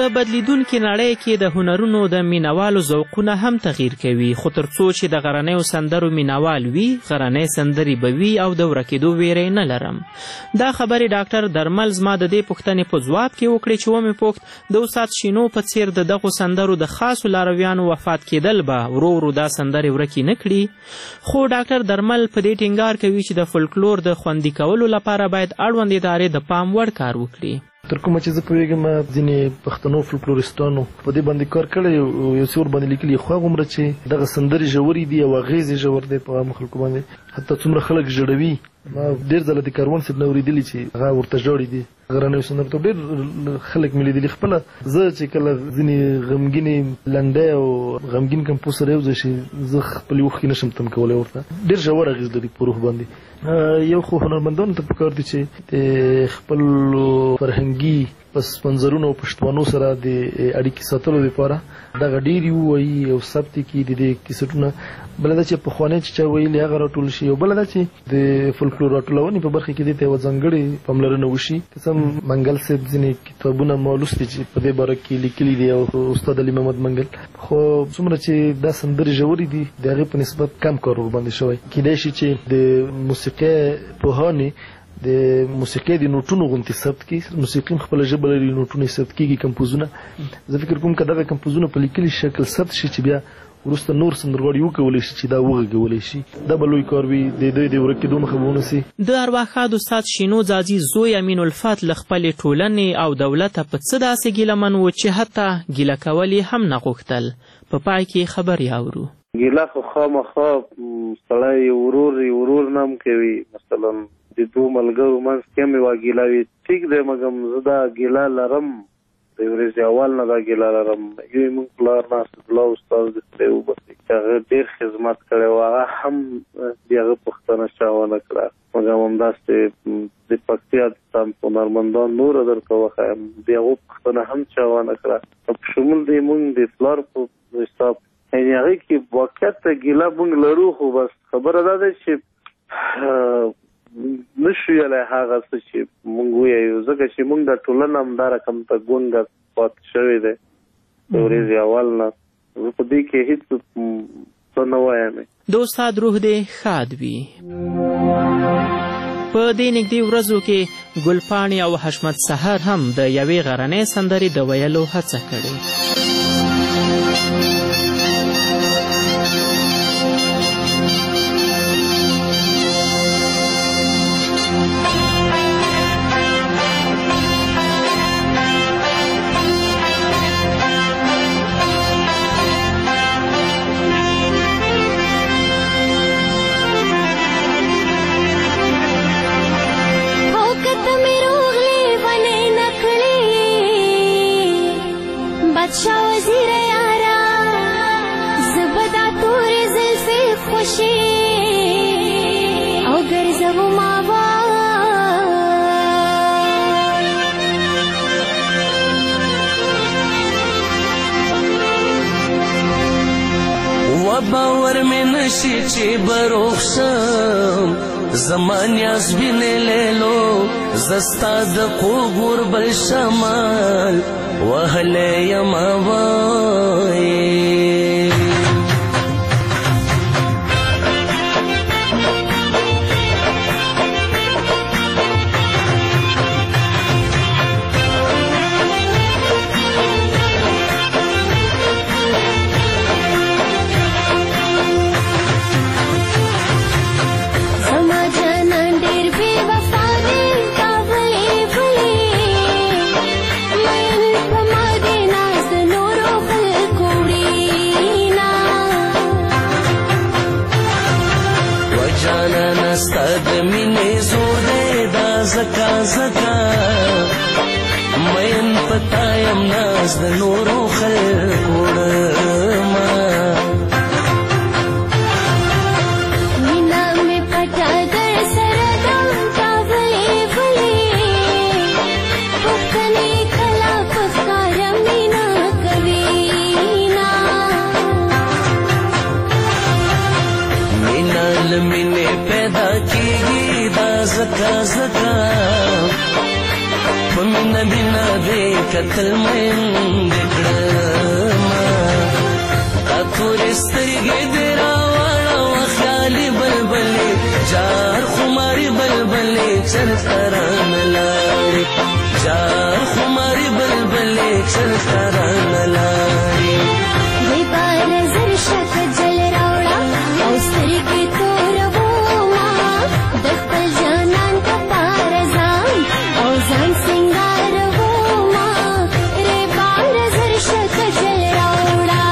په بدلیدونکې نړۍ کې د هنرونو د مینوالو ذوقونه هم تغییر کوي، خو تر څو چې د غرنیو سندرو مینوال وي، غرنۍ سندرې به وي او د ورکېدو ویرې نه لرم. دا خبرې ډاکټر درمل زما د دې پوښتنې په ځواب کې وکړې چې ومې پوښت د استاد شینو په څیر د دغو سندرو د خاصو لارویانو وفات کېدل به ورو ورو دا سندرې ورکې نه کړي. خو ډاکټر درمل په دې ټینګار کوي چې د فولکلور د خوندي کولو لپاره باید اړوند ادارې د پام وړ کار وکړي. تر کومه چې زه پوهېږم ځینې پښتنو فولکلوریستانو په دې باندې کار کړی او یو څه ورباندې لیکلي، خو هغومره چې دغه سندرې ژورې دي او اغېز یې ژور دی په عامو خلکو باندې، حتی څومره خلک ژړوي. ما ډېر ځله د کاروان صاحب نه اورېدلي چې هغه ورته ژاړي دي غرنیو سندرو ته. ډېر خلک مې لیدلي. خپله زه چې کله ځینې غمګینې لنډۍ او غمګین کمپوز سره یو ځای شي، زه خپلې اوښکې نشم تم کولی ورته. ډېر ژور اغېز لري په روح باندې. یو خو هنرمندانو ته پکار دي چې د خپلو فرهنګي پس منظرونو او پښتوانو سره د اړیکې ساتلو لپاره دغه ډېرې ووایي او ثبت کړي د دې کیسټونه. بله دا چې پخوانی چې چا ویلي هغه راټول شي، او بله دا چې د فولکلور راټولونې په برخه کې دې ته یوه ځانګړې پاملرنه وشي. قسم منګل صاحب ځینې کتابونه ما لوستي چې په دې باره کې لیکلي دي، او استاد علي محمد منګل. خو څومره چې دا سندرې ژورې دي د هغې په نسبت کم کار ورباندې شوی. کیدای شي چې د موسیقۍ پوهانې د موسیقۍ د نوټونو غوندې ثبت کړي. موسیقي هم خپله ژبه لري، نوټونه یې ثبت کېږي، کمپوزونه. زه فکر کوم که دغه کمپوزونه په لیکلي شکل ثبت شي چې بیا وروسته نور سندرغاړي وکولی شي چې دا وغږولی شي، دا به لوی کار وي، د دوی د ورکېدو مخه به ونیسي. د ارواښاد استاد شینو ځاځي زوی امین الفت له خپلې ټولنې او دولته په څه داسې ګیلهمن و چې حتی ګیله کول یې هم نه غوښتل. په پای کې خبرې اورو. ګیله خو خامخا سړی ورور ورور نه هم کوي. مثلا د دوه ملګرو منځ کې هم یوه ګیله وي، ټیک دی، مګم زه دا ګیله لرم، د ورځې اول نه دا ګیله لرم. یو یې موږ پلار ناصرالله استاد د خدای وبخښي چې هغه ډېر خدمت کړی و، هغه هم د هغه پوښتنه چا ونه کړه. مګم همداسې د پکتیا د هنرمندان نوره درته وښیم، د هغو پوښتنه هم چا ونه کړه. په شمول د موږ د پلار په حساب یعنې هغې کې واقعیت ته ګیله موږ لرو، خو بس خبره دا ده چې نشو ویلی هغه څه چې موږ ووایو، ځکه چې موږ د ټولنه همدا رقم ته ګونګه پاتې شوی دی د ورځې اول نه. زه په دې کې هېڅ څه نه وایم. د استاد روح دې ښاد وي. په دې نږدې ورځو کې ګلپاڼې او حشمت سحر هم د یوې غرنۍ سندرې د ویلو هڅه کړې. باور میں نشی چی بروخشم زمان یاز بینی لیلو زستا دقو گربل شمال وحلی یماوائی زکا زکا مین پتایم ناز د نورو خلکو ډما مینا می پټا در سره دم تاولی ولی پخنی کلا پخکار مینا کوینا مینا لمینه پیدا کیږي دا زکا زکا په مینه مینه دې کتل میند کړمه دا تورې سترګې دې راواړوه خیالي بلبلې جار خماري بلبلې چرته رانه لاړې جار خماري بلبلې چرته رانه لاړې وی بار زر شک جل راوړه او سترګې تورومه د خپل جانان دپاره ځان او ځان سینګارومه ری بار زر شک جل راوړه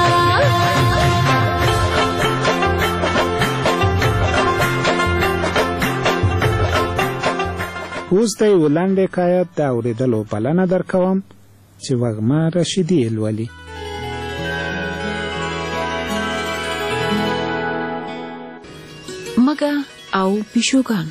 اوس د یو لنډ حکایت د اورېدلو بلنه درکوم چې وږمه رشیدي یې لولي. مګه او پیشوګان.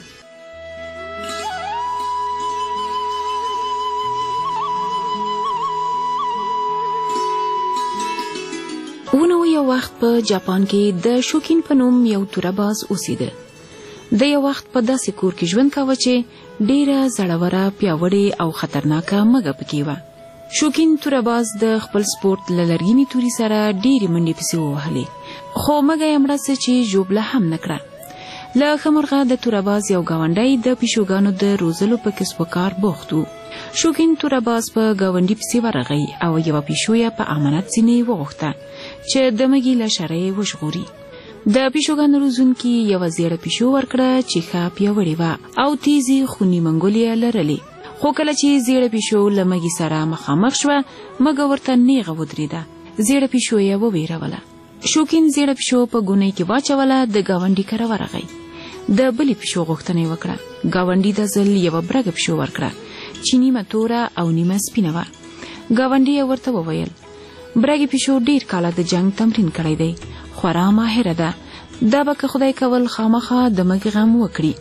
ونو یو وخت په جاپان کې د شوکین په نوم یو تورباز اوسېده. د یو وخت په داسې کور کې ژوند کاوه چې ډیره زړوره پیاوړې او خطرناکه مګه پکې وه. شوکین تورباز د خپل سپورت له لرګینې تورې سره ډیرې منډې پسې ووهلې، خو مګه یې مړه څه چې ژوبله هم نه کړه. له ښه مرغه د تورباز یو ګاونډی د پیشوګانو د روزلو په کسب و کار بوخت و. شوکین تورباز په ګاونډي پسې ورغی او یوه پیشو یې په امانت ځینې وغوښته چې د مګي له شره یې وژغوري. د پیشوګانو روزونکي یوه زیړه پیشو ورکړه چې ښه پیاوړې وه او تیزې خوني منګولې یې لرلې. خو کله چې زیړه پیشو له مګي سره مخامخ شوه، مګه ورته نیغه ودرېده. زیړه پیشو یې وویروله. شوکین زیړه پیشو په ګونۍ کې واچوله، د ګاونډي کره ورغی. د بلې پیشو غوښتنه یې وکړه. ګاونډي د ځل یوه برګه پیشو ورکړه چې نیمه توره او نیمه سپینه وه. ګاونډي یې ورته وویل برګې پیشو ډیر کاله د جنگ تمرین کړی دی، خورا ماهره ده، دا به که خدای کول خامخا د مګي غم وکړي.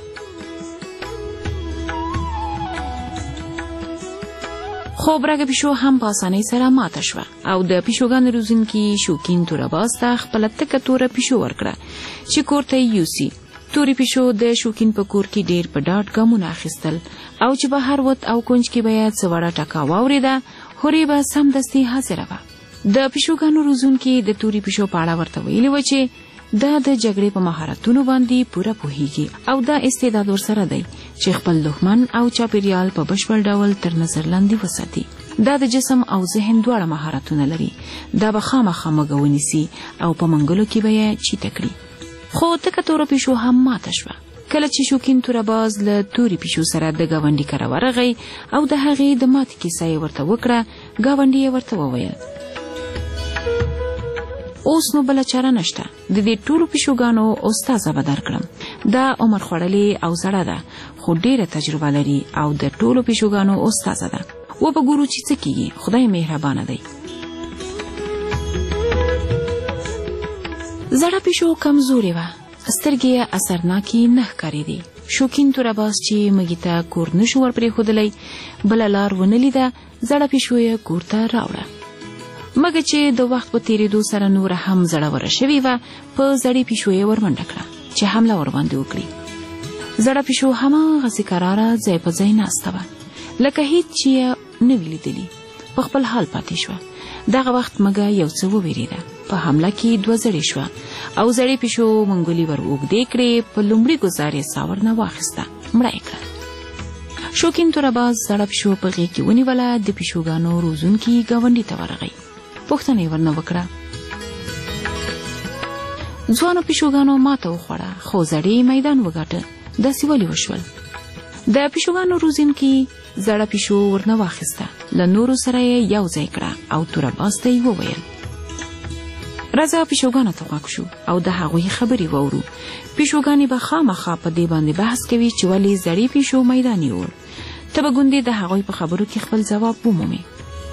خو برګه پیشو هم په اسانۍ سره ماته شوه او د پیشوګانو روزونکي شوکین تورباز ته خپله تکه توره پیشو ورکړه چې کور ته یې یوسي. تورې پیشو د شوکین په کور کې ډیر په ډاډ ګامونه اخیستل او چې بهر ووت او کونج کې به یې څه وړه ټکا واورېده، هورې به سمدستي حاضره وه. د پیشوګانو روزونکي د تورې پیشو په اړه ورته ویلي و چې دا د جګړې په مهارتونو باندې پوره پوهیږي او دا استعداد ورسره دی چې خپل دښمن او چاپیریال په بشپړ ډول تر نظر لاندې وساتي. دا د جسم او ذهن دواړه مهارتونه لري. دا به خامخا مګه ونیسي او په منګلو کې به یې چیته کړي. خو تکه توره پیشو هم ماته شوه. کله چې شوکین تورباز له تورې پیشو سره د ګاونډي کره ورغی او د هغې د ماتې کیسه یې ورته وکړه، ګاونډي یې ورته وویل اوس نو بله چاره نشته، د دې ټولو پیشوګانو استازه به درکړم. دا عمر خوړلې او زړه ده خو ډیره تجربه لري او د ټولو پیشوګانو استازه ده. و به ګورو چې څه کیږي، خدای مهربانه دی. زړه پیشو کمزورې وه، سترګې یې اثرناکې نه ښکارېدې. شوکین تورباز چې مګي ته کور نشو ورپرېښودلی، بله لار ونه لیده، زړه پیشو یې کور ته راوړه. مګه چې د وخت په تېرېدو سره نوره هم زړوره شوې وه، په زړې پیشو یې ورمنډه کړه چې حمله ورباندې وکړي. زړه پیشو هماغسې کراره ځای په ځای ناسته وه لکه هیڅ چې یې نه وي لیدلي. په خپل حال پاتې شوه. دغه وخت مګه یو څه وویرېده. په حمله کې دوه زړې شوه او زړې پیشو منګولي ور اوږدې کړې. په لومړي ګزار یې سا ورنه واخیسته، مړه یې کړه. شوکین تورباز زړه پیشو په غېږ کې ونیوله. د پیشوګانو روزونکي ګاونډي ته ورغی. پوښتنه یې ورنه وکړه. ځوانو پیشوګانو ماته وخوړه خو زړې میدان وګاټه. داسې ولې وشول؟ د پیشوګانو روزونکي زړه پیشو ورنه واخیسته، له نورو سره یې یو ځای کړه او تورباز ته یې وویل راځه پیشوګانو ته غوږ شو او د هغوی خبرې واورو. پیشوګانې به خامخا په دې باندې بحث کوي چې ولې زړې پیشو میدان یوړ. ته به ګوندې د هغوی په خبرو کې خپل ځواب ومومې.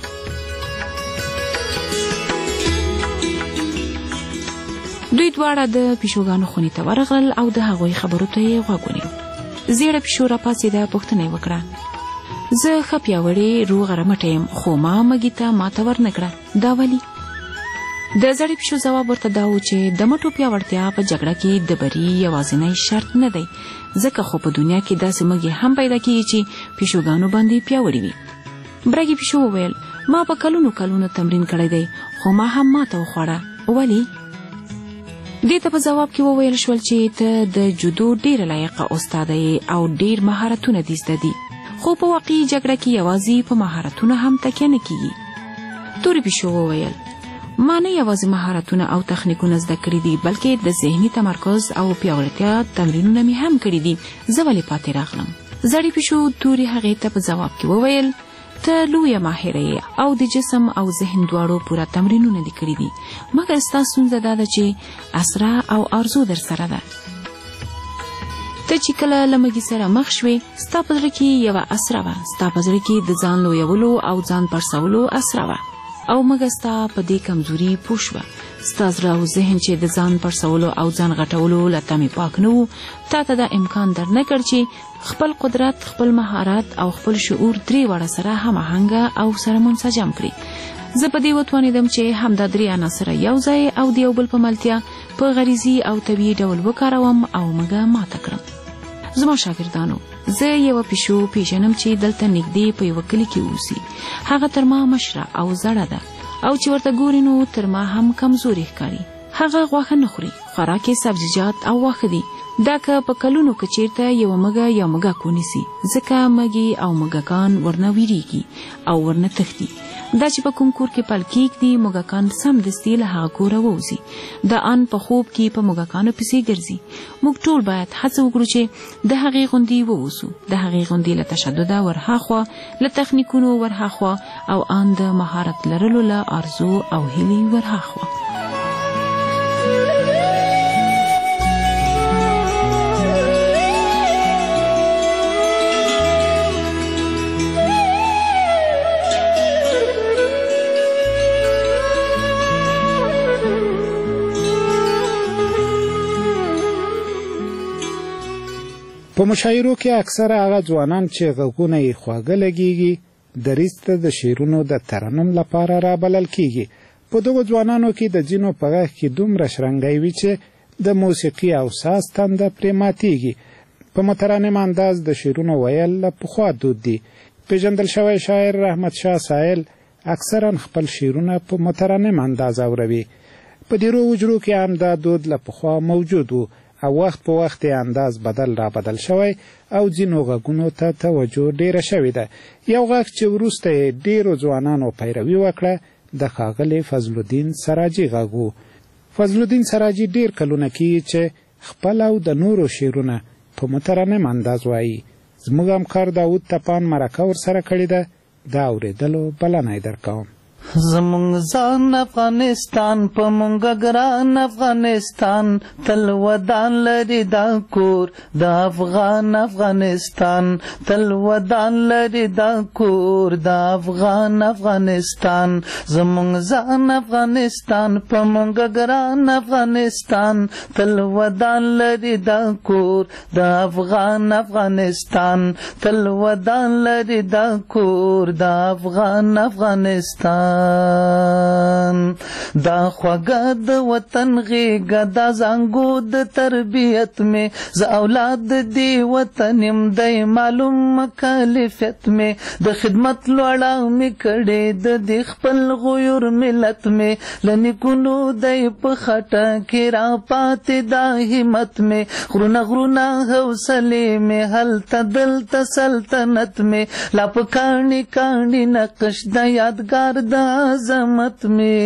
دوی دواړه د پیشوګانو خونې ته ورغلل او د هغوی خبرو ته یې غوږ ونیو. زیړه پیشو راپاڅېده، پوښتنه یې وکړه زه ښه پیاوړې روغه رمټه یم خو ما مګي ته ماته ورنه کړه، دا ولې؟ د زړې پیشو ځواب ورته دا و چې د مټو پیاوړتیا په جګړه کې د بری یوازینی شرط نه دی، ځکه خو په دنیا کې داسې مګي هم پیدا کیږي چې پیشوګانو باندې پیاوړي وي. برګې پیشو وویل ما په کلونو کلونو تمرین کړی دی، خو ما هم ماته وخوړه. ولې؟ دې ته په جواب کې وویل شول چې ته د جودو ډېر لایقه استاد یې او ډېر مهارتونه دې زده دي، خو په واقعي جګړه کې یوازې په مهارتونو هم تکیه نه کیږي. تورې پیشو وویل ما نه یوازې مهارتونه او تخنیکونه زده کړي دي، بلکې د ذهني تمرکز او پیاوړتیا تمرینونه مې هم کړي دي. زه ولې پاتې راغلم؟ زړې پیشو تورې هغې ته په جواب کې وویل ته لویه ماهره یې او د جسم او ذهن دواړو پوره تمرینونه دې کړي دي، مګر ستا ستونزه دا ده چې اسره او آرزو در سره ده. ته چې کله له مګي سره مخ شوې ستا په زړه کې یوه اسره وه، ستا په زړه کې د ځان لویولو او ځان پړسولو اسره وه، او مګر ستا په دې کمزوري پوه شوه. ستا زړه او ذهن چې د ځان پړسولو او ځان غټولو له تمې پاک نه و، تا ته دا امکان در نه کړ چې خپل قدرت، خپل مهارت او خپل شعور درې واړه سره هماهنګه او سره منسجم کړي. زه په دې وتوانېدم چې همدا درې عناصر یو ځای او د یو بل په ملتیا په غریزي او طبیعي ډول وکاروم او مګه ماته کړم. زما شاګردانو، زه یوه پیشو پیژنم چې دلته نږدې په یوه کلي کې اوسي. هغه تر ما مشره او زړه ده او چې ورته ګوري نو تر ما هم کمزوري ښکاري. هغه غوښه نه خوري، خوراک یې سبزیجات او واښه دي. دا که په کلونو که چیرته یوه مږه یا مږک ونیسي، ځکه مږې او مږکان ورنه ویریږي او ورنه تښتي. دا چې په کوم کور کې پل کېږدي مږکان سمدستي له هغه کوره ووځي. د ان په خوب کې په مږکانو پسې ګرځي. موږ ټول باید هڅه وکړو چې د هغې غوندې ووسو، د هغې غوندې له تشدده ورهاخوا، له تخنیکونو ورهاخوا او ان د مهارت لرلو له آرزو او هیلې ورهاخوا. په مشاعرو کې اکثره هغه ځوانان چې غوږونه یې خواږه لګیږي دریځ ته د شعرونو د ترنم لپاره رابلل کیږي. په دغو ځوانانو کې د ځینو په غږ کې دومره شرنګی وي چې د موسیقي او ساز تنده پرې ماتیږي. په مترنم انداز د شعرونو ویل له پخوا دود دي. پیژندل شوی شاعر رحمت شاه سایل اکثرا خپل شعرونه په مترنم انداز اوروي. په ډیرو حجرو کې هم دا دود له پخوا موجود و او وخت په وخت انداز بدل را بدل شوی او ځینو غږونو ته توجه ډیره شوې ده. یو غږ چې وروسته یې ډیرو ځوانانو پیروي وکړه د ښاغلي فضل الدین سراجي غږ و. فضل الدین سراجي ډیر کلونه کېږي چې خپل او د نورو شعرونه په مترنم انداز وایي. زموږ همکار داود تپان مرکه ورسره کړې ده، دا اورېدلو بلنه یې درکوم. زمونږ ځان افغانستان په مونږ ګران افغانستان تل ودان لري دا کور د افغان افغانستان تل ودان لري دا کور د افغان افغانستان زمونږ ځان افغانستان په مونږ ګران افغانستان تل ودان لري دا کور د افغان افغانستان تل ودان لري دا کور د افغان افغانستان دا خوږه د وطن غېږه دا زانګو د تربیت مې زه اولاد دی وطن یم دی معلوم مکلفیت مې د خدمت لوړه مې کړې د دې خپل غیور ملت مې له نیکونو دی په خټه کې را پاتې دا همت مې غرونه غرونه حوصلې مې هلته دلته سلطنت مې لا په کاڼي کاڼي نقش د یادګار د عظمت میں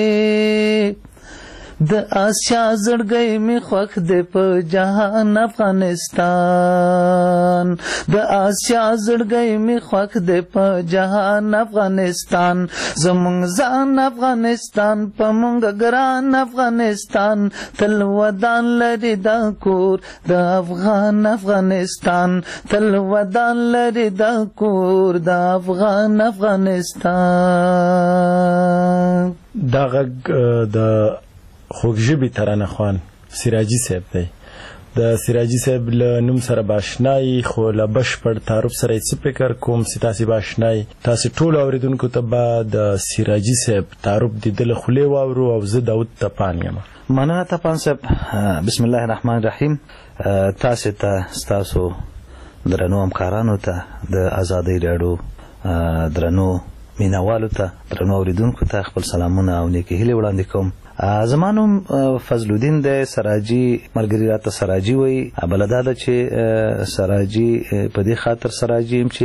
د آسیا زړګی می خوښ دی په جهان افغانستان د آسیا زړګی می خوښ دی په جهان افغانستان زمونږ ځان افغانستان په مونږ ګران افغانستان تل ودان لري دا کور د افغان افغانستان تل ودان لري دا کور د افغان افغانستان. دا غږ د خوږ ژبې ترانه خوان سراجي صاحب دی. د سراجي صاحب له نوم سره باشنای خو له بشپړ تعارف سره څه فکر کوم چې تاسو باشنای تاسو ټول اوریدونکو ته به د سراجي صاحب تعارف د دل خولې واورو او زه داود تپان یم. مننه تپان صاحب. بسم الله الرحمن الرحیم. تاسو ته تاسو درنو همکارانو ته د آزادۍ راډیو درنو مینوالو ته درنو اوریدونکو ته خپل سلامونه او نیکې هیلې وړاندې کوم. زما نوم فضل الدین دی. سراجي ملګري راته سراجي وایي. بله دا ده چې سراجي په دې خاطر سراجي یم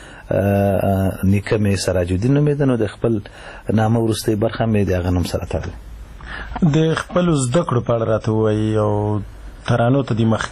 چې نیکه مې سراج الدین نومېده نو د خپل نامه وروستۍ برخه مې د هغه نوم سره تړلی. د خپلو زده کړو په اړه راته ووایي او ترانو ته د مخ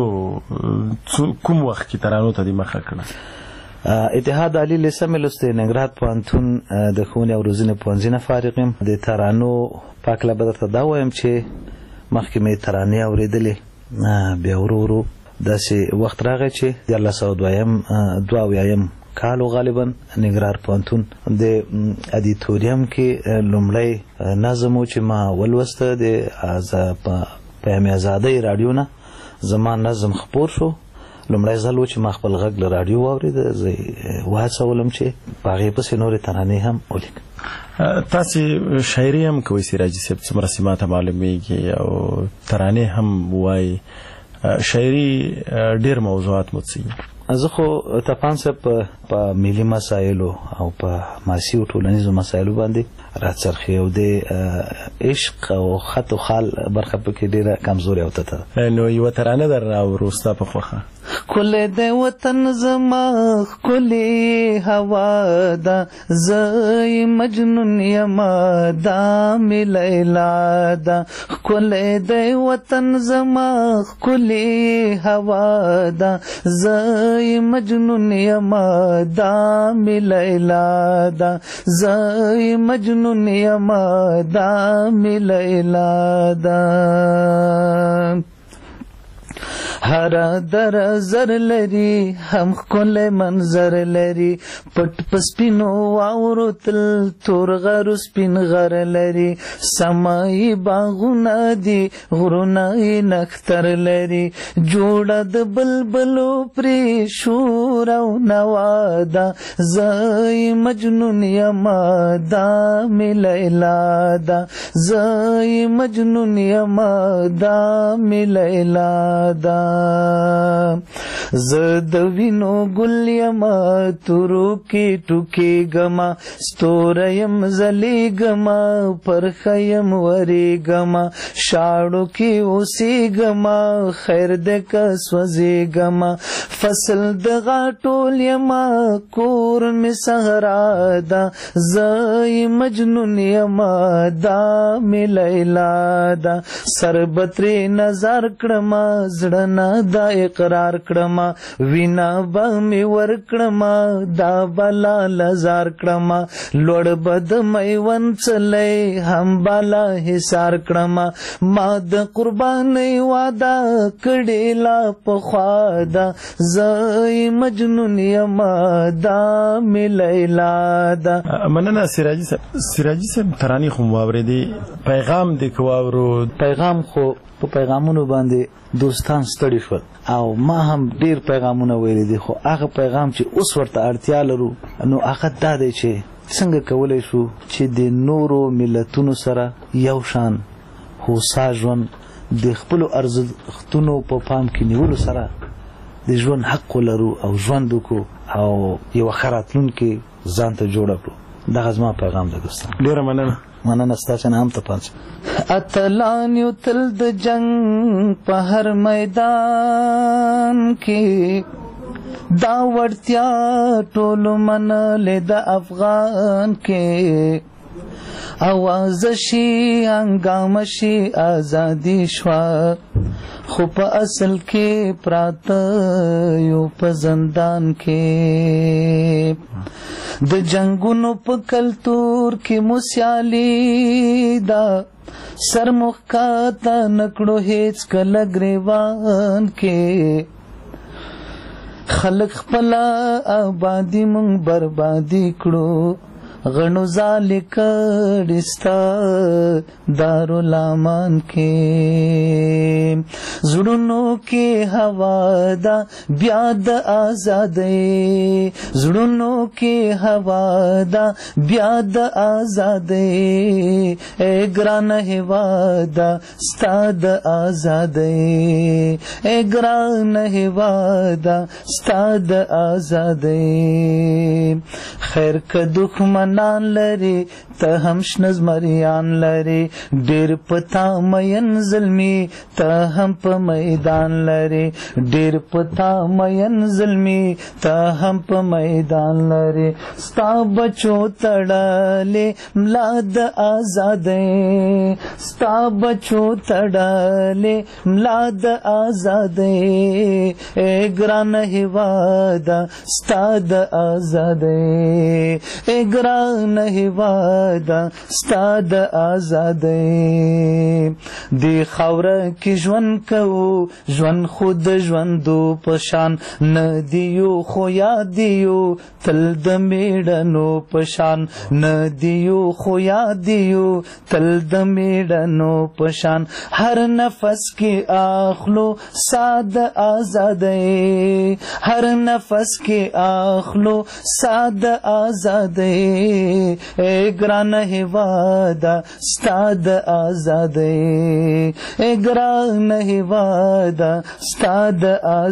کېدو کوم وخت کې ترانو ته د مخه کړه؟ اتحاد علی لیسه مې لوستی. ننګرهار پوهنتون د ښوونې او روزنې پوهنځي نه فارغ یم. د ترانو پاکله به درته دا وایم چې مخکې مې ترانې اورېدلې، بیا ورو ورو داسې وخت راغی چې دیارلس سوه دویم دوه اویایم کالو غالبا ننګرهار پوهنتون د ادیتوریم کې لومړی نظم و چې ما ولوسته د پیام ازادۍ راډیو نه زما نظم خپور شو. لومړی ځل و چې ما خپل غږ له راډیو واورېده. زه وهڅولم چې په هغې پسې نورې ترانې هم ولیکم. تاسې شاعري هم کوئ سراجي صاحب، څومره چې ماته معلومیږي، او ترانې هم وایي. شاعري ډېر موضوعات مو څه؟ زه خو تپان صاحب په ملي مسایلو او په ماسي او ټولنیزو مسایلو باندې راڅرخي او د عشق او خط او خال برخه پکې ډېره کمزوري او ته نو یوه ترانه درنه اورو ستا په خوښه. ښکلی دی وطن زما ښکلې هوا ده، زه مجنون یما دا مې لیلا ده. ښکلی دی وطن زما ښکلې هوا ده، زه مجنون یما دا مې لیلا ده، زه مجنون یما دا مې لیلا ده. هر در زر لري هم ښکلی منظر لري، پټ په سپینو واورو تل تور غرو سپین غر لري. سمایي باغونه دي غرونه یې نښتر لري، جوړه د بلبلو پرې شور او نوا ده، زه مجنون یما دا مې لیلا ده، زه مجنون یما دا مې لیلا ده. زه د وینو ګل یما تورو کې ټوکېږمه، ستوری یم ځلیږمه پرخه یم ورېږمه، شاړو کې اوسېږمه خیر دی که سوځېږمه، فصل د غاټول یما کور مې صحرا ده، زه مجنون یما دا مې لیلا ده. سر به ترې نظر کړمه زړه نه دا اقرار کړما، وینا به مې ورکړما دا بلا لزار کړما، لوړ به د میوند څلی هم بالا حصار کړما، ما د قربانۍ واده کړې لا پخوا ده، زه مجنون یما دا مې لیلا ده. مننه سراجي صاحب. سراجي صاحب ترانې خو مو واورېدې، پیغام دې که واورو؟ پیغام خو په پیغامونو باندې دوستان ستړي شول او ما هم ډیر پیغامونه ویلي دي، خو هغه پیغام چې اوس ورته اړتیا لرو نو هغه دا دی چې څنګه کولی شو چې د نورو ملتونو سره یو شان هوسا ژوند د خپلو ارزښتونو په پام کې نیولو سره د ژوند حق ولرو او ژوند وکړو او یوه ښه راتلونکې ځان ته جوړه کړو. دغه زما پیغام دی دوستان. ډېره مننه. مننه ستاسو نه هم ته پانچ. اتلان یو تل د جنگ په هر میدان کې، دا وړتیا ټولو منلې د افغان کې، आवाज شي هنګام شي ازادي شوا، خو په اصل کې پراته یو په زندان کې. د جنگونو په کلتور کې موسیالي دا، سر مخکاته نکړو هیڅ کله گریوان کې، خلق خپلا آبادی مونږ بربادی کړو، غنو زال کړستا دارالامان کې زړونو کې هوا دا بیا د آزادۍ زړونو کې هوا دا بیا د آزادۍ اے ګران هیوادا ستا د آزادۍ اے ګران هیوادا ستا د آزادۍ خیر که دښمنان لري ته هم شنه زمریان لري ډېر پتا مین ظلمي ته هم په میدان لري ډېر پتا مین ظلمي ته هم په میدان لري ستا بچو تړلې ملا د آزادۍ ستا بچو تړلې ملا د آزادۍ اے ګران هیوادا ستا د آزادۍ اے ګران هیوادا ستا د آزادۍ دی خاوره کې ژوند کوو ژوند خود ژوندو پشان نه دیو خو یاد دیو تل د میړنو پشان نه دیو خو یاد دیو تل د میړنو پشان هر نفس کې اخلو ساد آزادۍ هر نفس کې اخلو ساد آزادۍ اے ګران هیوادا ستا د آزادۍ اے ګران هیوادا ستا د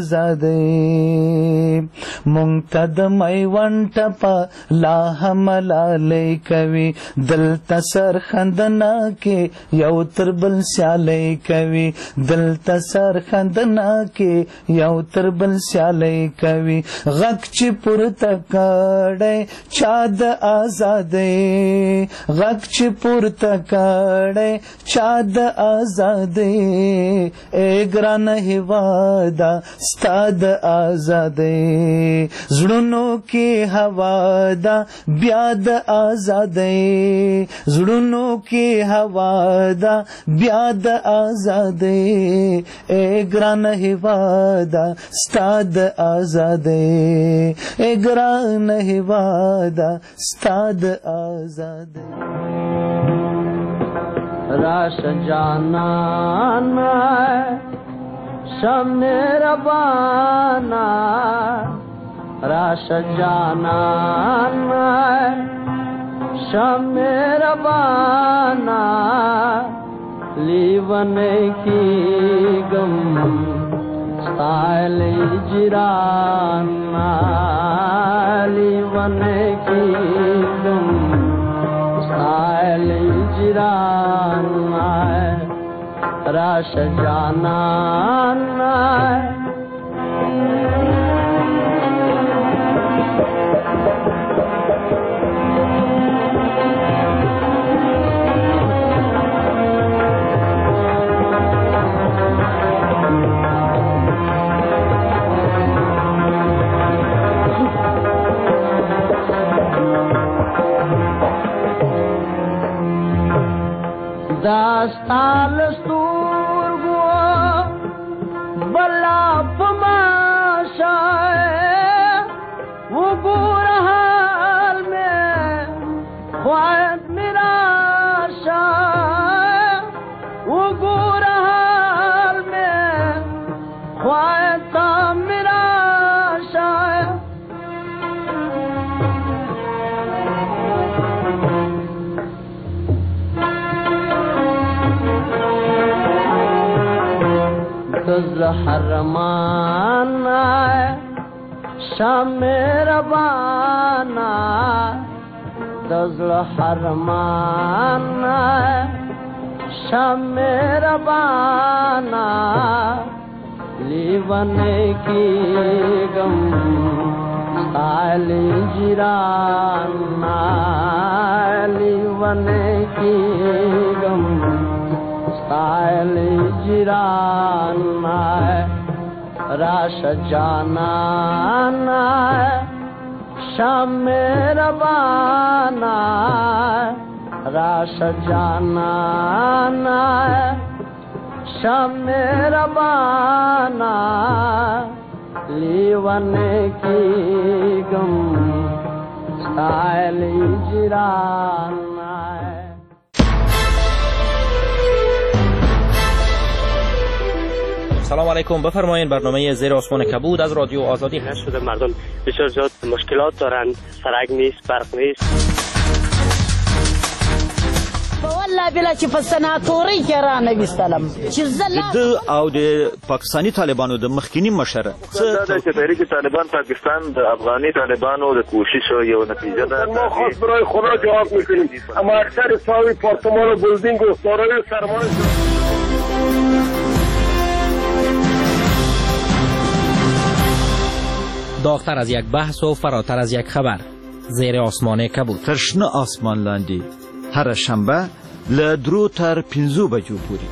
آزادۍ مونږ ته د میوند ټپه لا هم لالی کوي دلته سرخندنه کې یو تر بل سیالی کوي دلته سرخندنه کې یو تر بل سیالی کوي غږ چې پورته کړی چا د آزادۍ غږ چې پورته کړی چا د آزادۍ اے ګران هیوادا ستا د آزادۍ زړونو کې هوا دا بیا د آزادۍ زړونو کې هوا دا بیا د آزادۍ اے ګران هیوادا ستا د آزادۍ اے ګران هیوادا ستا د آزادۍ راش جانانا شم ربانا راش جانانا شم ربانا لیون کی گم ستائل جرانا لیون کی گم ستائل جرانا راش جانانا داستان ستورګو بلا پماشا وګور حال میں خواہد میرا شاہ وګور حال میں خواہد میرا شاہ دزل حرمانا شام ربانا دزل حرمانا شام ربانا لیون کی گم ستائل جرانا لیون کی گم ستائل جرانا راش جانانا شام ربانا راش جانانا شام ربانا لیون کی گم ستائل جرانا سلام علیکم. بفرمایید. برنامه زیر آسمان کبود از رادیو آزادی هست. شده مردم بسیار زیاد مشکلات دارند، سرک نیست، برق نیست. والله بلا چې په سناتورۍ کې رانه ویستلم چې زه د او د پاکستاني طالبانو د مخکینی مشر څه د تحریک طالبان پاکستان د افغاني طالبانو د کوشش یو نتیجه ده. ما خاص برای خدا جواب میکنیم، اما اکثر ساوی پارتمان و بلدینگ و سارای سرمایه داغتر از یک بحث و فراتر از یک خبر. زیر آسمان کبود. ترشنه آسمان لاندې هر شنبه له درو تر پنځو بجو پورې.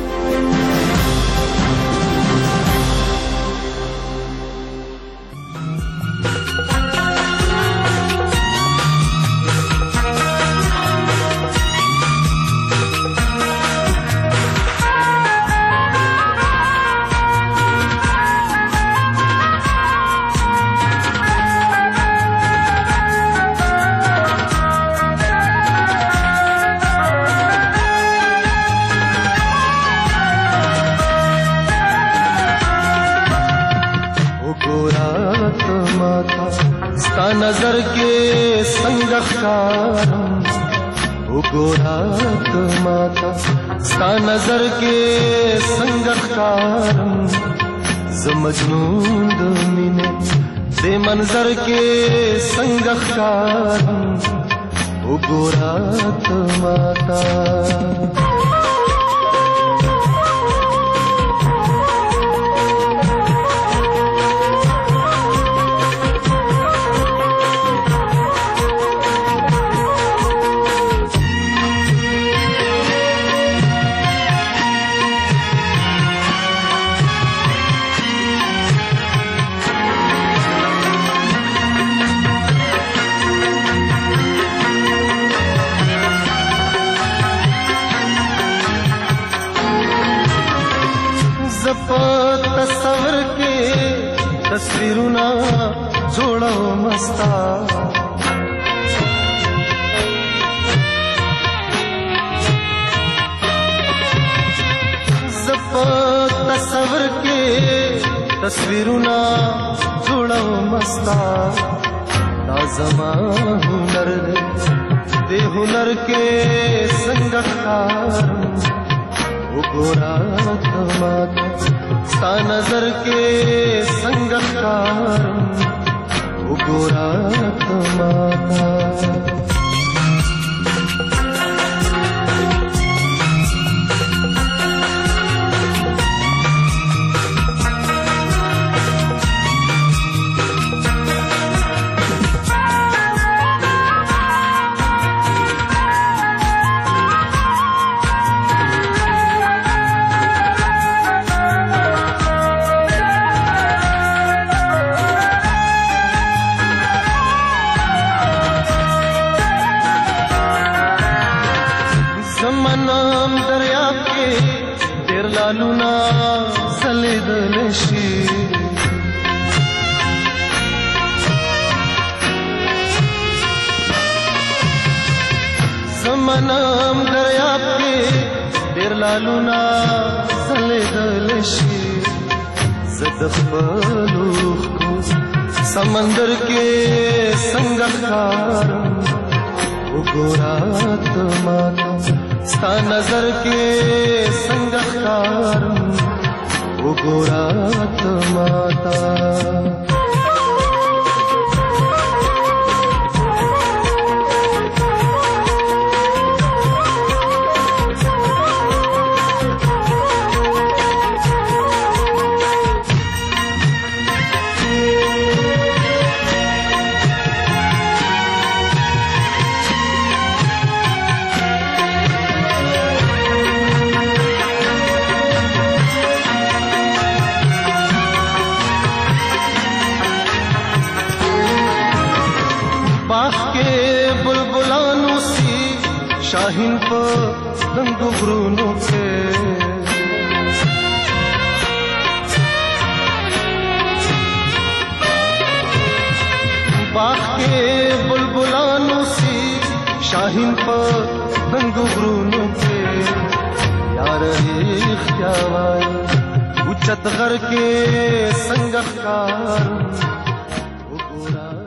नजर के संगखारम उगोरात माता स्ता नजर के संगखारम जमजनून दमीने दे मंजर के संगखारम उगोरात माता تصور के तस्वीरुना जोड़ो मस्ता जपत तस्वर के तस्वीरुना जोड़ो मस्ता ताज़मा हुनर दे हुनर के संगखार उगोरात माता स्ता नजर के संगखार उगोरात माता लूना सलिद नशी समनम दरिया पे देर लालूना सलिद नशी ज़दख़लूख को समंदर के संगखार उगोरात माता स्ता नजर के संगखार उगोरात माता शाहीन पर रंग घुरूनों के बाग के बुलबुलानों सी शाहीन पर रंग घुरूनों के यार इख्तियार उच्च چتغر کې څنګه ښکار